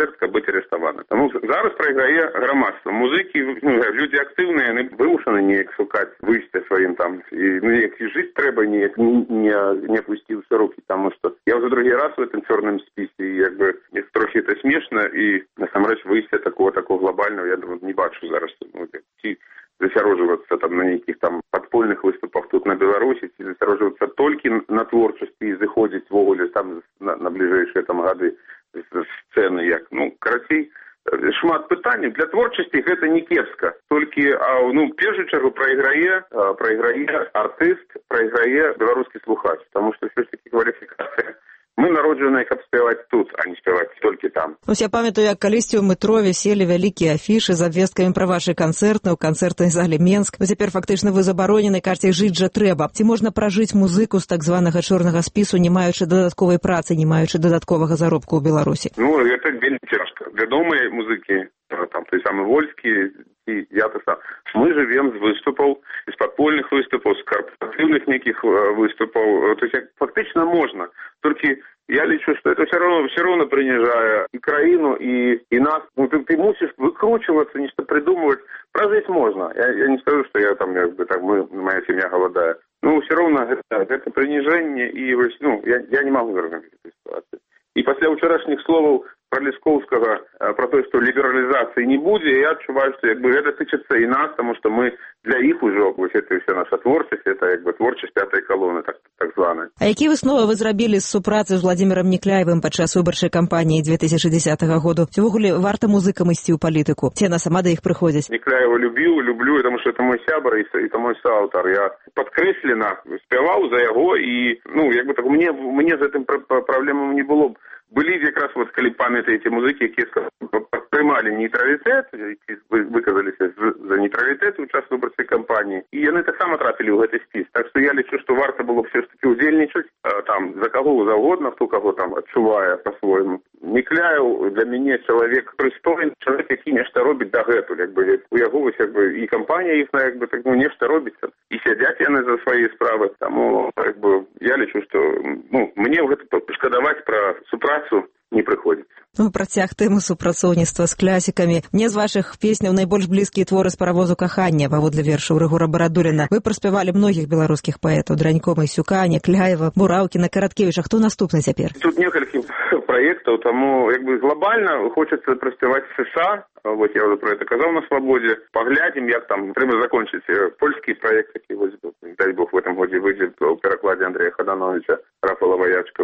канцэрт, каб быць арыштаваны. Таму зараз прайграе грамадства. Музыкі, ну, людзі актыўныя, яны вымушаны неяк шукаць выйсце сваім там. І, ну, неяк і жыць трэба, неяк не, не, не пусціўся рукі, таму што я ўжо другі раз у гэтым чорным спісе, і як бы трохі это смешна, і насамрэч выйсця такого, такого глобального, я думаю, не бачу зараз. Ну, ці засяроджвацца там на нейкіх там падпольных выступах тут на Беларусі, ці засяроджвацца толькі на творчасці і зыходзіць ввогуле там на, на бліжэйшыя там гады з сцэны як. Ну, карацей, шмат пытанняў. Для творчасці гэта не кепска. Толькі, а, ну, першую чаргу прайграе, прайграе артыст, прайграе беларускі слухач, таму што ўсё ж такі кваліфікацыя. Мы народжаныя, каб спяваць тут, а не спяваць толькі там. Ось я памятаю, як калісьці ў метро віселі вялікія афішы з абвесткамі пра вашы канцэрты ў канцэртнай зале Менск. Ну, цяпер фактычна вы забаронены, кажаце, жыць жа трэба. Ці можна пражыць музыку з так званага чорнага спісу, не маючы дадатковай працы, не маючы дадатковага заробку ў Беларусі? Ну, гэта вельмі цяжка. Вядомыя музыкі, там той самы Вольскі, і я то сам. Мы живем з выступаў, з падпольных выступаў, з корпоративных неких выступаў. То есть фактично можно. Только я лічу, что это все равно, все равно принижая и краину, и, и нас. Ну, ты, ты мусишь выкручиваться, нечто придумывать. Прожить можно. Я, я не скажу, что я там, как бы, так, мы, моя семья голодает. Ну, все равно это, это принижение, и, ну, я, я не могу вернуть эту ситуацию. И после вчерашних слов про Лесковского, про то, что либерализации не будет, я отчуваю, что как бы, это тычется и нас, потому что мы для их уже, вот это вся наша творчесть, это как бы творчесть пятой колонны, так, так званой. А які высновы вы зрабілі з супрацы з Владимиром Никляевым падчас выбарчай кампаніі две тысячи десятого году? Ці ввогуле варта музыкам ісці ў палітыку? Ці яна сама да іх прыходзіць? Никляева любіў, люблю, потому что это мой сябар и это мой соаўтар. Я подкрэслена спяваў за яго, і, ну, як бы так, мне, мне з гэтым праблемам не было. Были как раз вот, коли памятаете, музыки, которые приймали нейтралитет, выказались за нейтралитет в час выборчей кампании, и они так само трапили в этот спис. Так что я лечу, что варто было все ж таки удельничать, там, за кого завгодно, кто кого там отчувая по-своему. Никляев для меня человек пристойный, человек, який нечто робить до гэту, как бы, у яго, как бы, и компания их, как бы, так, ну, нечто робится, и сидят яны за свои справы, тому, как бы, я лечу, что, ну, мне в это шкодовать про супрацу не прыходзіцца. Ну, працяг тэмы супрацоўніцтва з класікамі. Мне з вашых песняў найбольш блізкія творы з паравозу кахання, паводле вершаў Рыгора Барадуліна. Вы праспявалі многіх беларускіх паэтаў: Дранько, Масюка, Някляева, Мураўкіна, Караткевіча. Хто наступны цяпер? Тут некалькі праектаў, таму як бы глобальна хочацца праспяваць США. Вот я уже про это казал на свободе. Поглядим, як там трэба закончить польский проект, який вось, дай бог, в этом году выйдет в перекладе Андрея Ходановича Рафала Воячка.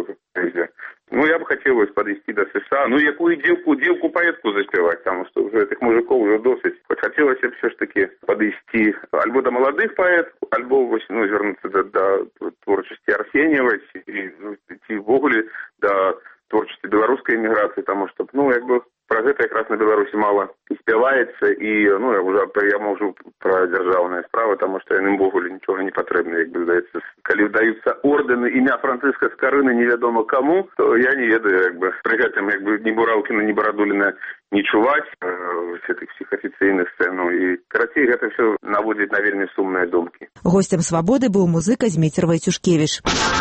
Ну, я бы хотел подвести до США. Ну, якую девку, девку поэтку заспевать, потому что уже этих мужиков уже досыть. Хоть хотелось бы все ж таки подвести альбо до молодых поэтов, альбо, ну, вернуться до, до творчести Арсеньевой, и идти в огуле до творчества белорусской эмиграции, потому что, ну, как бы, про гэта якраз на Беларусі мала і спяваецца, і, ну, я уже я можу про дзяржаўныя справы, таму што яным ввогуле нічога не патрэбна, як бы, здаецца, калі даюцца ордэны імя Францыска Скарыны невядома каму, то я не ведаю, як бы, пры гэтым, як бы, ні Бураўкіна, ні Барадуліна не чуваць э, гэтых всіх афіцыйных сцэн, ну, і, карацей, гэта все наводзіць на вельмі сумныя думкі. Гостем «Свабоды» быў музыка Зміцер Вайцюшкевіч.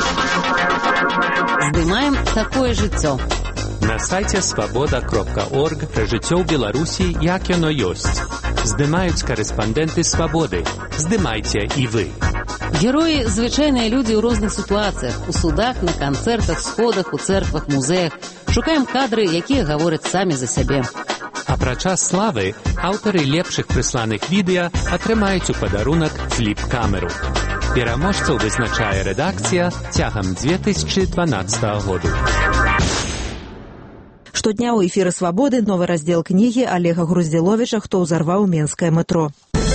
Здымаем такое жыццё. На сайце свабода кропка орг пра жыццё ў Беларусі, як яно ёсць. Здымаюць карэспандэнты «Свабоды». Здымайце і вы. Героі – звычайныя людзі ў розных сітуацыях, у судах, на канцэртах, сходах, у цэрквах, музеях. Шукаем кадры, якія гавораць самі за сябе. А пра час славы аўтары лепшых прысланых відэа атрымаюць у падарунак фліп-камеру. Пераможцаў вызначае рэдакцыя цягам две тысячы дванаццатага году. Штодня ў эфіры «Свабоды» новы раздзел кнігі Олега Груздзіловіча «Хто ўзарваў менскае метро».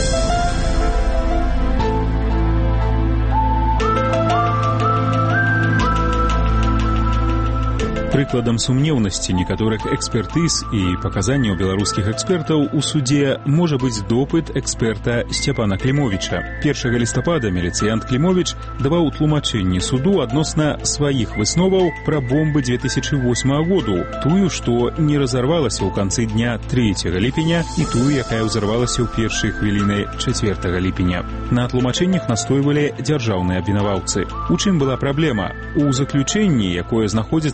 Прыкладам сумнеўнасці некаторых экспертыз і паказанняў беларускіх экспертаў у судзе можа быць допыт эксперта Сцяпана Клімовіча. першага лістапада міліцыянт Клімовіч даваў тлумачэнні суду адносна сваіх высноваў пра бомбы две тысячи восьмага году, тую, што не разарвалася ў канцы дня трэцяга ліпеня, і тую, якая ўзарвалася ў першай хвіліны чацвёртага ліпеня. На тлумачэннях настойвалі дзяржаўныя абвінаваўцы. У чым была праблема? У заключэнні, якое знаходзіцца сярод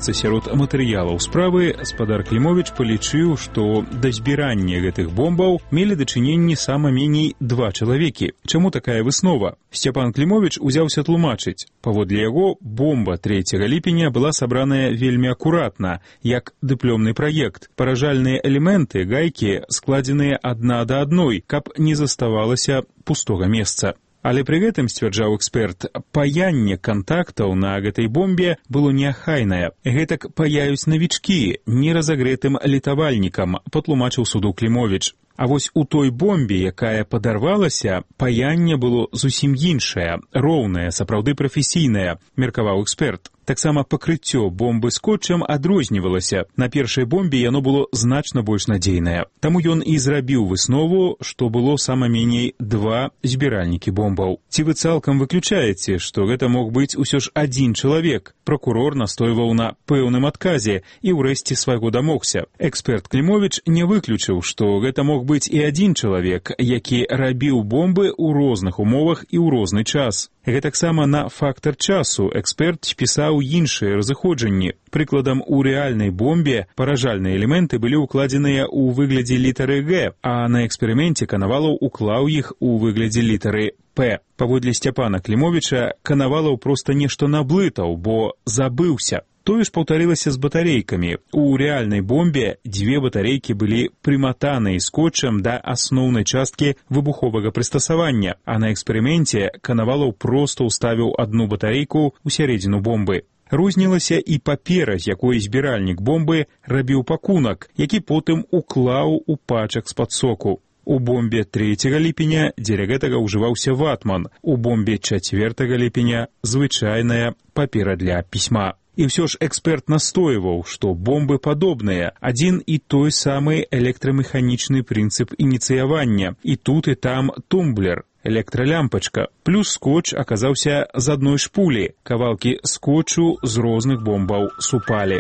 наконт матэрыялаў справы, спадар Клімовіч палічыў, што да збірання гэтых бомбаў мелі дачыненні сама меней два чалавекі. Чаму такая выснова? Сцяпан Клімовіч узяўся тлумачыць. Паводле яго, бомба трэцяга ліпеня была сабраная вельмі акуратна, як дыпломны праект. Паражальныя элементы, гайкі, складзеныя адна да адной, каб не заставалася пустога месца. Але пры гэтым, сцвярджаў эксперт, паянне кантактаў на гэтай бомбе было неахайнае. Гэтак паяюць навічкі, неразагрэтым літавальнікам, патлумачыў суду Клімовіч. А вось у той бомбе, якая падарвалася, паянне было зусім іншае, роўнае, сапраўды прафесійнае, меркаваў эксперт. Таксама пакрыццё бомбы скотчам адрознівалася. На першай бомбе яно было значна больш надзейнае. Таму ён і зрабіў выснову, што было сама меней два збіральнікі бомбаў. Ці вы цалкам выключаеце, што гэта мог быць усё ж адзін чалавек? Пракурор настойваў на пэўным адказе і ўрэшце свайго дамогся. Эксперт Клімовіч не выключыў, што гэта мог быць і адзін чалавек, які рабіў бомбы ў розных умовах і ў розны час. Гэтаксама на фактар часу эксперт спісаў іншыя разыходжанні. Прыкладам, у рэальнай бомбе паражальныя элементы былі ўкладзеныя ў выглядзе літары Г, а на эксперыменце Канавалаў уклаў іх у выглядзе літары П. Паводле Сцяпана Клімовіча, Канавалаў проста нешта наблытаў, бо забыўся. Тое ж паўтарылася з батарэйкамі. У рэальнай бомбе дзве батарэйкі былі прыматаныя скотчам да асноўнай часткі выбуховага прыстасавання, а на эксперыменце Канавалаў проста ўставіў адну батарэйку ў сярэдзіну бомбы. Рознілася і папера, з якой збіральнік бомбы рабіў пакунак, які потым уклаў у пачак з-пад соку. У бомбе трэцяга ліпеня дзеля гэтага ўжываўся ватман, у бомбе чацвёртага ліпеня звычайная папера для пісьма. І ўсё ж эксперт настойваў, што бомбы падобныя, адзін і той самы электрамеханічны прынцып ініцыявання, і тут і там тумблер, электралямпачка, плюс скотч аказаўся з адной шпулі, кавалкі скотчу з розных бомбаў супалі.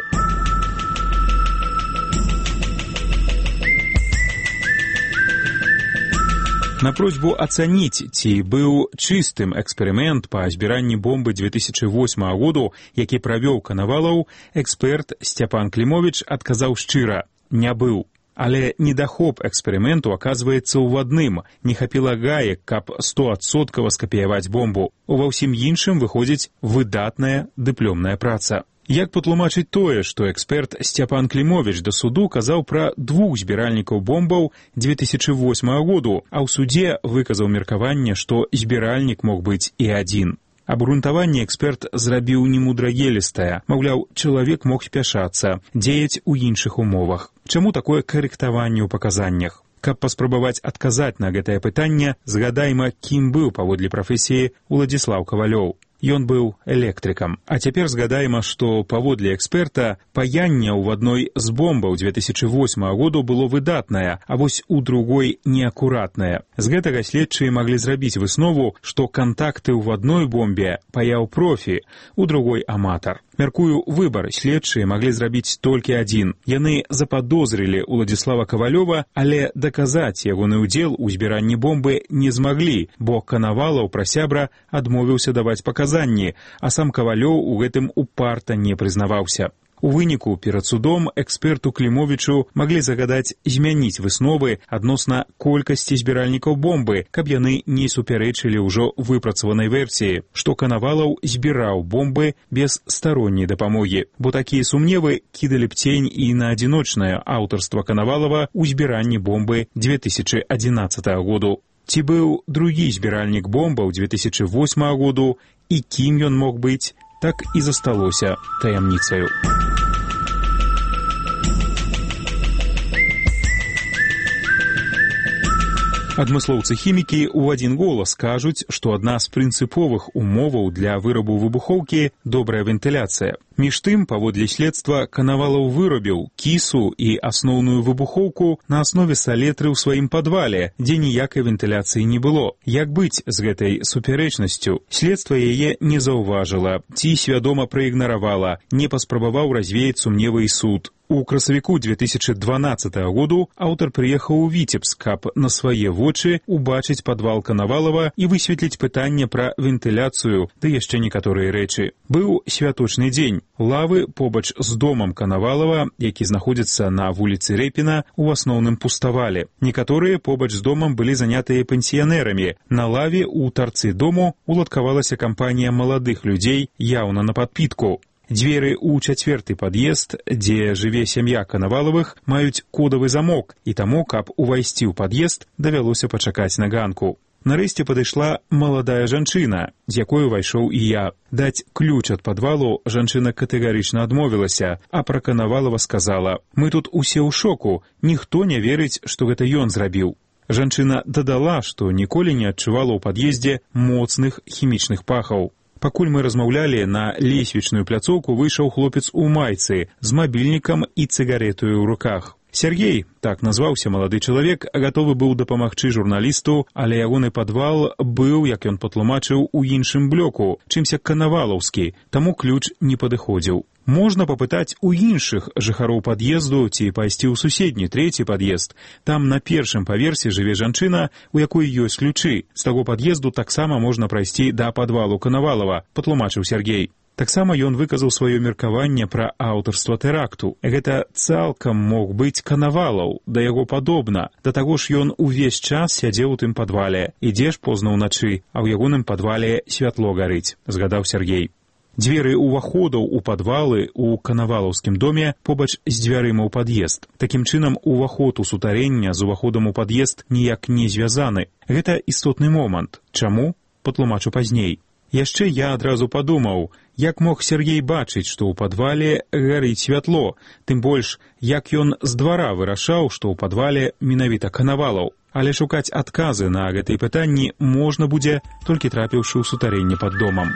На просьбу ацаніць, ці быў чыстым эксперымент па збіранні бомбы две тысячи восьмага году, які правёў Канавалаў, эксперт Сцяпан Клімовіч адказаў шчыра – не быў. Але недахоп эксперыменту аказваецца ў адным – не хапіла гаек, каб сто адсоткаў скапіяваць бомбу. Ува ўсім іншым выходзіць выдатная дыплёмная праца. Як патлумачыць тое, што эксперт Сцяпан Клімовіч да суду казаў пра двух збіральнікаў бомбаў две тысячи восьмага году, а ў судзе выказаў меркаванне, што збіральнік мог быць і адзін. Абгрунтаванне эксперт зрабіў немудрагелістае, маўляў, чалавек мог спяшацца, дзеяць у іншых умовах. Чаму такое карэктаванне ў паказаннях? Каб паспрабаваць адказаць на гэтае пытанне, згадайма, кім быў паводле прафесіі Уладзіслаў Кавалёў. Ён быў электрыкам. А цяпер згадаема, што паводле эксперта паянне ў адной з бомбаў две тысячи восьмага году было выдатнае, а вось у другой неакуратнае. З гэтага следчыя маглі зрабіць выснову, што кантакты ў адной бомбе паяў профі, у другой аматар. Мяркую, выбар следчыя маглі зрабіць толькі адзін. Яны западозрылі Уладзіслава Кавалёва, але даказаць ягоны ўдзел у збіранні бомбы не змаглі, бо Канавалаў пра сябра адмовіўся даваць паказанні, а сам Кавалёў у гэтым упарта не прызнаваўся. У выніку перад судом эксперту Клімовічу маглі загадаць змяніць высновы адносна колькасці збіральнікаў бомбы, каб яны не супярэчылі ўжо выпрацаванай версіі, што Канавалаў збіраў бомбы без старонняй дапамогі, бо такія сумневы кідалі б цень і на адзіночнае аўтарства Канавалава ў збіранні бомбы две тысячи адзінаццатага году. Ці быў другі збіральнік бомбаў две тысячи восьмага году і кім ён мог быць, так і засталося таямніцаю. Адмыслоўцы-хімікі ў адзін голас кажуць, што адна з прынцыповых умоваў для вырабу выбухоўкі – добрая вентыляцыя. Між тым, паводле следства, Канавалаў вырабіў кісу і асноўную выбухоўку на аснове салетры ў сваім падвале, дзе ніякай вентыляцыі не было. Як быць з гэтай супярэчнасцю? Следства яе не заўважыла, ці свядома праігнаравала, не паспрабаваў развеяць сумневы і суд. У красавіку две тысячи дванаццатага году аўтар прыехаў у Віцебск, каб на свае вочы убачыць падвал Канавалава і высветліць пытанне пра вентыляцыю, ды яшчэ некаторыя рэчы. Быў святочны дзень. Лавы побач з домам Канавалава, які знаходзіцца на вуліцы Рэпіна, у асноўным пуставалі. Некаторыя побач з домам былі занятыя пенсіянерамі. На лаве ў тарцы дому уладкавалася кампанія маладых людзей, яўна на падпітку. Дзверы ў чацвёрты пад'езд, дзе жыве сям'я Канавалавых, маюць кодавы замок, і таму, каб увайсці ў пад'езд, давялося пачакаць на ганку. Нарэшце падышла маладая жанчына, з якой увайшоў і я. Даць ключ ад падвалу жанчына катэгарычна адмовілася, а пра Канавалава сказала: «Мы тут усе ў шоку, ніхто не верыць, што гэта ён зрабіў». Жанчына дадала, што ніколі не адчувала ў пад'ездзе моцных хімічных пахаў. Пакуль мы размаўлялі, на лесвічную пляцоўку выйшаў хлопец у майцы з мабільнікам і цыгаретаю ў руках. Сергей, так назваўся малады чалавек, гатовы быў дапамагчы журналісту, але ягоны падвал быў, як ён патлумачыў, у іншым блоку, чымся канавалаўскі, таму ключ не падыходзіў. Можна папытаць у іншых жыхароў пад'езду ці пайсці ў суседні, трэці пад'езд. Там на першым паверсе жыве жанчына, у якой ёсць ключы. З таго пад'езду таксама можна прайсці да падвалу Канавалава, патлумачыў Сергей. Таксама ён выказаў сваё меркаванне пра аўтарства тэракту. Гэта цалкам мог быць Канавалаў, да яго падобна. Да таго ж ён увесь час сядзеў у тым падвале. Ідзеш позна ўначы, а ў ягоным падвале святло гарыць, згадаў Сергей. Дзверы ўваходаў у падвалы ў канавалаўскім доме побач з дзвярыма ў пад'езд. Такім чынам, уваход у сутарэння з уваходам у пад'езд ніяк не звязаны. Гэта істотны момант. Чаму? Патлумачу пазней. Яшчэ я адразу падумаў, як мог Сергей бачыць, што ў падвале гарыць святло, тым больш, як ён з двара вырашаў, што ў падвале менавіта Канавалаў. Але шукаць адказы на гэтыя пытанні можна будзе, толькі трапіўшы ў сутарэнне пад домам.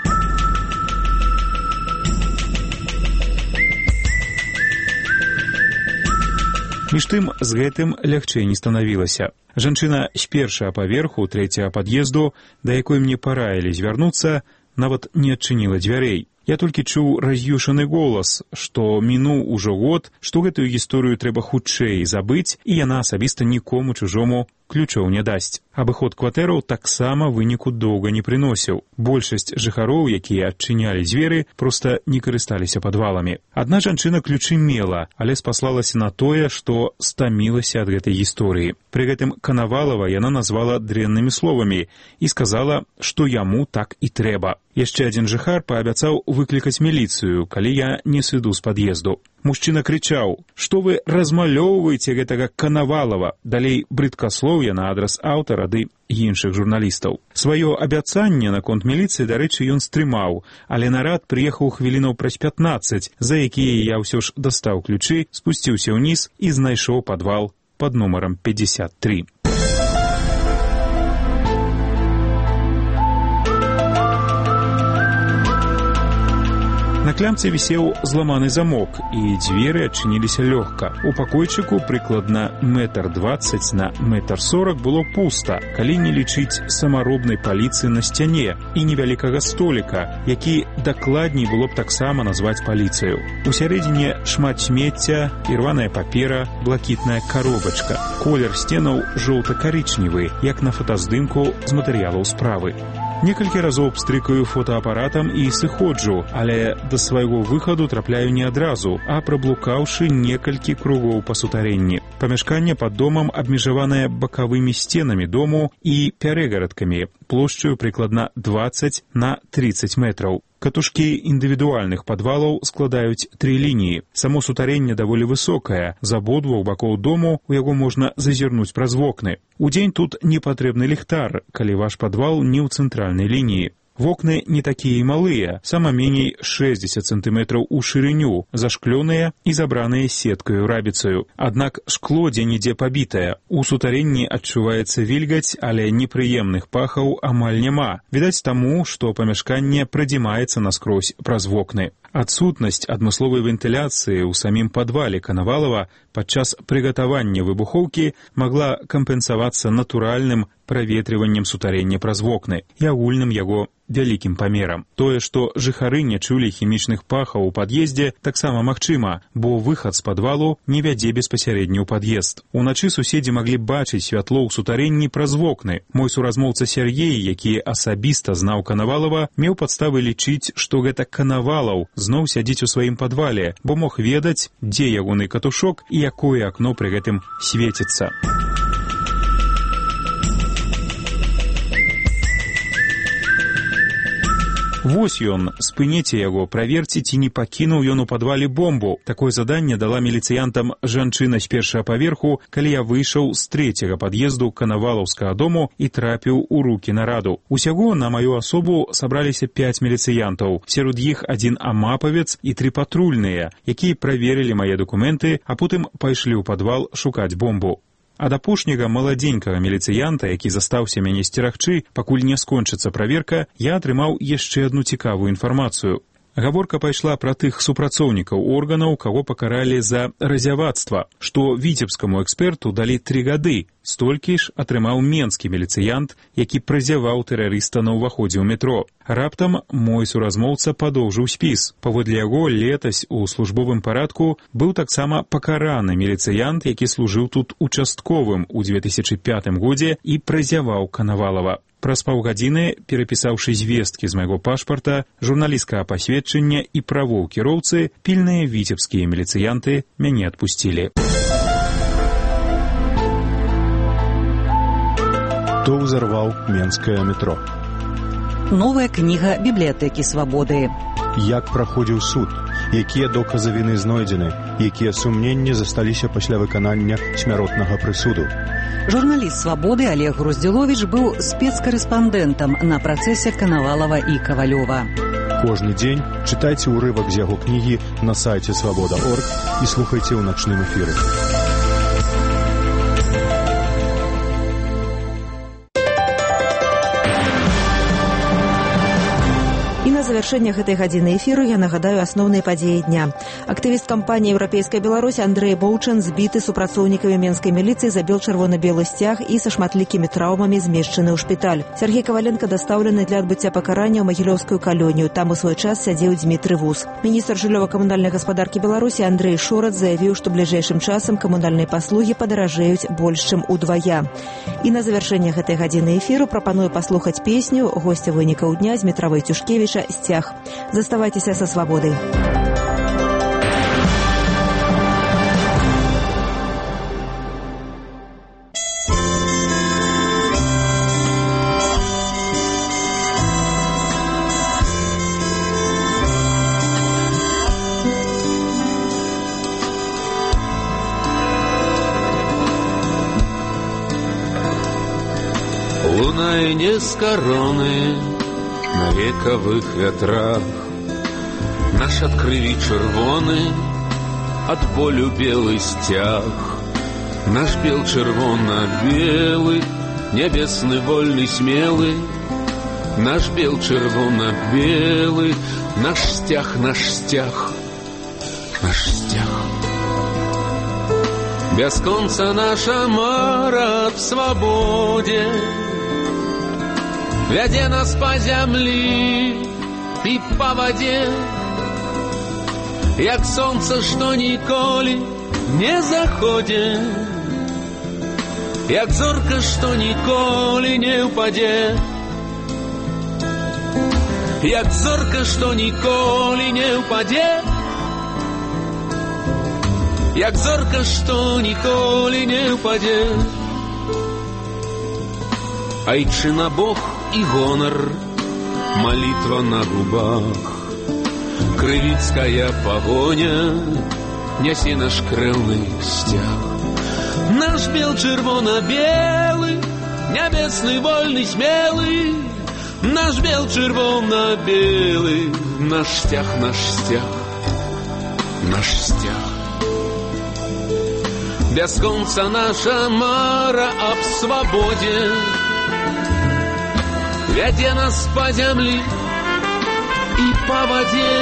Між тым, з гэтым лягчэй не станавілася. Жанчына з першага паверху трэцяга пад'езду, да якой мне параілі звярнуцца, нават не адчыніла дзвярэй. Я толькі чуў раз'юшаны голас, што мінуў ужо год, што гэтую гісторыю трэба хутчэй забыць, і яна асабіста нікому чужому ключоў не дасць. Абыход кватэраў таксама выніку доўга не прыносіў. Большасць жыхароў, якія адчынялі дзверы, проста не карысталіся падваламі. Адна жанчына ключы мела, але спаслалася на тое, што стамілася ад гэтай гісторыі. Пры гэтым Канавалава яна назвала дрэннымі словамі і сказала, што яму так і трэба. Яшчэ адзін жыхар паабяцаў выклікаць міліцыю, калі я не сыду з пад'езду. Мужчына крычаў, што вы размалёўваеце гэтага Канавалава, далей брыдкаслоўе на адрас аўтара ды іншых журналістаў. Сваё абяцанне наконт міліцыі, дарэчы, ён стрымаў, але нарад прыехаў хвілінаў праз пятнаццаць, за якія я ўсё ж дастаў ключы, спусціўся ўніз і знайшоў падвал пад нумарам пятьдесят три. На клямцы вісеў зламаны замок, і дзверы адчыніліся лёгка. У пакойчыку прыкладна метр дваццаць на метр сорок было пуста, калі не лічыць самаробнай паліцы на сцяне і невялікага століка, які дакладней было б таксама назваць паліцыю. У сярэдзіне шмат смецця, ірваная папера, блакітная коробачка. Колер сценаў жоўта-карычневы, як на фотаздымку з матэрыялаў справы. Некалькі разоў пстрыкаю фотоапаратам і сыходжу, але да свайго выхаду трапляю не адразу, а праблукаўшы некалькі кругоў па сутарэнні. Памяшканне пад домам абмежаванае бакавымі сценамі дому і пярэгарадкамі, плошчаю прыкладна дваццаць на трыццаць метраў. Катушкі індывідуальных падвалаў складаюць тры лініі. Само сутарэнне даволі высокае, з абодвух бакоў дому у яго можна зазірнуць праз вокны. Удзень тут не патрэбны ліхтар, калі ваш падвал не ў цэнтральнай лініі. Вокны не такія і малыя, сама меней шэсцьдзесят сантыметраў у шырыню, зашклёныя і забраныя сеткаю рабіцаю. Аднак шкло дзе-нідзе пабітае. У сутарэнні адчуваецца вільгаць, але непрыемных пахаў амаль няма. Відаць таму, што памяшканне прадзімаецца наскрозь праз вокны. Адсутнасць адмысловай вентыляцыі ў самім падвале Канавалава падчас прыгатавання выбухоўкі магла кампенсавацца натуральным праветрываннем сутарэння праз вокны і агульным яго вялікім памерам. Тое, што жыхары не чулі хімічных пахаў у пад'ездзе, таксама магчыма, бо выхад з падвалу не вядзе беспасярэдня ў пад'езд. Уначы суседзі маглі бачыць святло ў сутарэнні праз вокны. Мой суразмоўца Сергей, які асабіста знаў Канавалава, меў падставы лічыць, што гэта Канавалаў зноў сядзіць у сваім падвале, бо мог ведаць, дзе ягоны катушок і якое акно пры гэтым свеціцца. Вось ён, спыніце яго, праверце, ці не пакінуў ён у падвале бомбу. Такое заданне дала міліцыянтам жанчына з першага паверху, калі я выйшаў з трэцяга пад'езду Канавалаўскага дому і трапіў у рукі нараду. Усяго на маю асобу сабраліся пяць міліцыянтаў. Сярод іх адзін амапавец і тры патрульныя, якія праверылі мае дакументы, а потым пайшлі ў падвал шукаць бомбу. Ад апошняга маладзенькага міліцыянта, які застаўся мяне сцерагчы, пакуль не скончыцца праверка, я атрымаў яшчэ адну цікавую інфармацыю. Гаворка пайшла пра тых супрацоўнікаў органаў, каго пакаралі за разявацтва, што віцебскаму эксперту далі тры гады. Столькі ж атрымаў менскі міліцыянт, які празяваў тэрарыста на ўваходзе ў метро. Раптам мой суразмоўца падоўжыў спіс. Паводле яго летась у службовым парадку быў таксама пакараны міліцыянт, які служыў тут участковым у дзве тысячы пятым годзе і празяваў Канавалава. Праз паўгадзіны, перапісаўшы звесткі з майго пашпарта, журналісцкага пасведчання і правоў кіроўцы, пільныя віцебскія міліцыянты мяне адпусцілі. Хто ўзарваў менскае метро? Новая кніга бібліятэкі свабоды. Як праходзіў суд? Якія доказы віны знойдзены? Якія сумненні засталіся пасля выканання смяротнага прысуду? Журналіст «Свабоды» Олег Груздзіловіч быў спецкарэспандэнтам на працэсе Канавалава і Кавалёва. Кожны дзень чытайце ўрывак з яго кнігі на сайце свабода точка орг і слухайце ў начным эфіры. На завяршэнне гэтай гадзіны эфіру я нагадаю асноўныя падзеі дня. Актывіст кампаніі «Еўрапейская Беларусь» Андрэй Моўчан збіты супрацоўнікамі менскай міліцыі, забіў чырвона-белы сцяг і са шматлікімі траўмамі змешчаны ў шпіталь. Сергей Каваленка дастаўлены для адбыцця пакарання ў магілёўскую калонію. Там у свой час сядзеў Дзмітрый Вус. Міністр жыллёва-камунальнай гаспадаркі Беларусі Андрэй Шорац заявіў, што бліжэйшым часам камунальныя паслугі падаражэюць больш чым удвая. І на завяршэнне гэтай гадзіны эфіру прапаную паслухаць песню госця вынікаў дня Змітра Вайцюшкевіча «Стяг». Заставайтеся со свободой. Луна не с короны на вековых ветрах, наш ад крыві чырвоны, ад болю белы сцяг, наш бел чырвона-белы, нябесны вольны смелы, наш бел чырвона-белы, наш сцяг, наш сцяг, наш сцяг. Бясконца наша мара аб свабодзе вядзе нас па зямлі і па вадзе, як сонца, што ніколі не заходзе, як зорка, што ніколі не ўпадзе, як зорка, што ніколі не ўпадзе, як зорка, што ніколі не ўпадзе. Айчына Бог і гонар, молитва на губах, крывіцкая пагоня нясе наш крэўны сцяг. Наш бел чырвона-белы, нябесны вольны смелы, наш бел чырвона-белы, наш сцяг, наш сцяг, наш сцяг. Бясконца наша мара аб свабодзе вядзе нас па зямлі і па вадзе,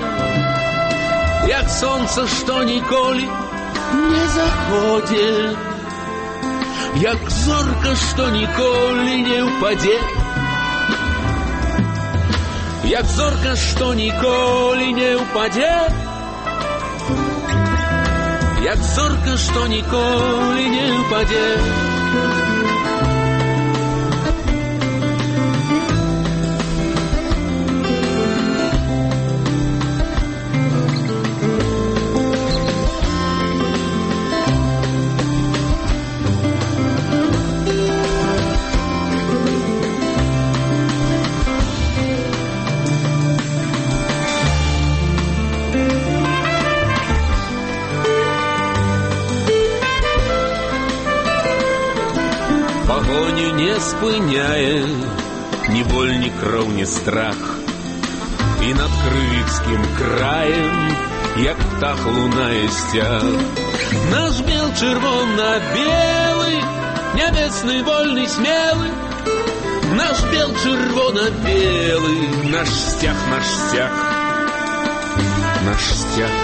як сонца, што ніколі не заходзе, як зорка, што ніколі не ўпадзе, як зорка, што ніколі не ўпадзе, як зорка, што ніколі не ўпадзе. не спыняе ні боль, ні кроў, ні страх. І над крывіцкім краем, як птах лунае сцяг. Наш бел чырвона-белы, нябесны, вольны, смелы. Наш бел чырвона-белы, наш сцяг, наш сцяг, наш сцяг.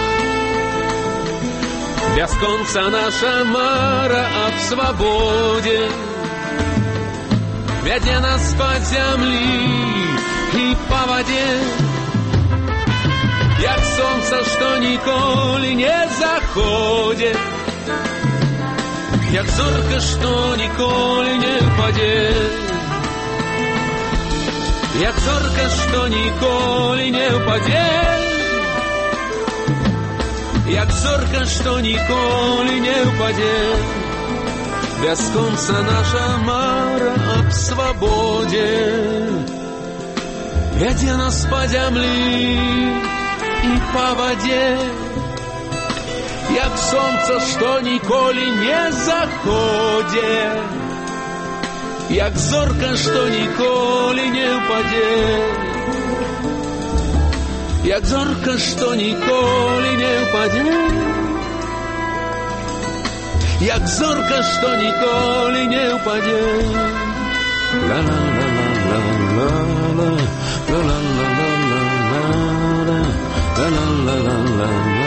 Бясконца наша мара аб свабодзе вядзе нас па зямлі і па вадзе, як сонца, што ніколі не заходзе, як зорка, што ніколі не ўпадзе, як зорка, што ніколі не ўпадзе, як зорка, што ніколі не ўпадзе. Бясконца наша мара аб свабодзе вядзе нас па зямлі і па вадзе, як сонца, што ніколі не заходзе, як зорка, што ніколі не ўпадзе, як зорка, што ніколі не ўпадзе, як зорка, што ніколі не ўпадзе. Ла-ла-ла-ла-ла-ла, ла-ла-ла-ла-ла-ла, ла-ла-ла-ла-ла.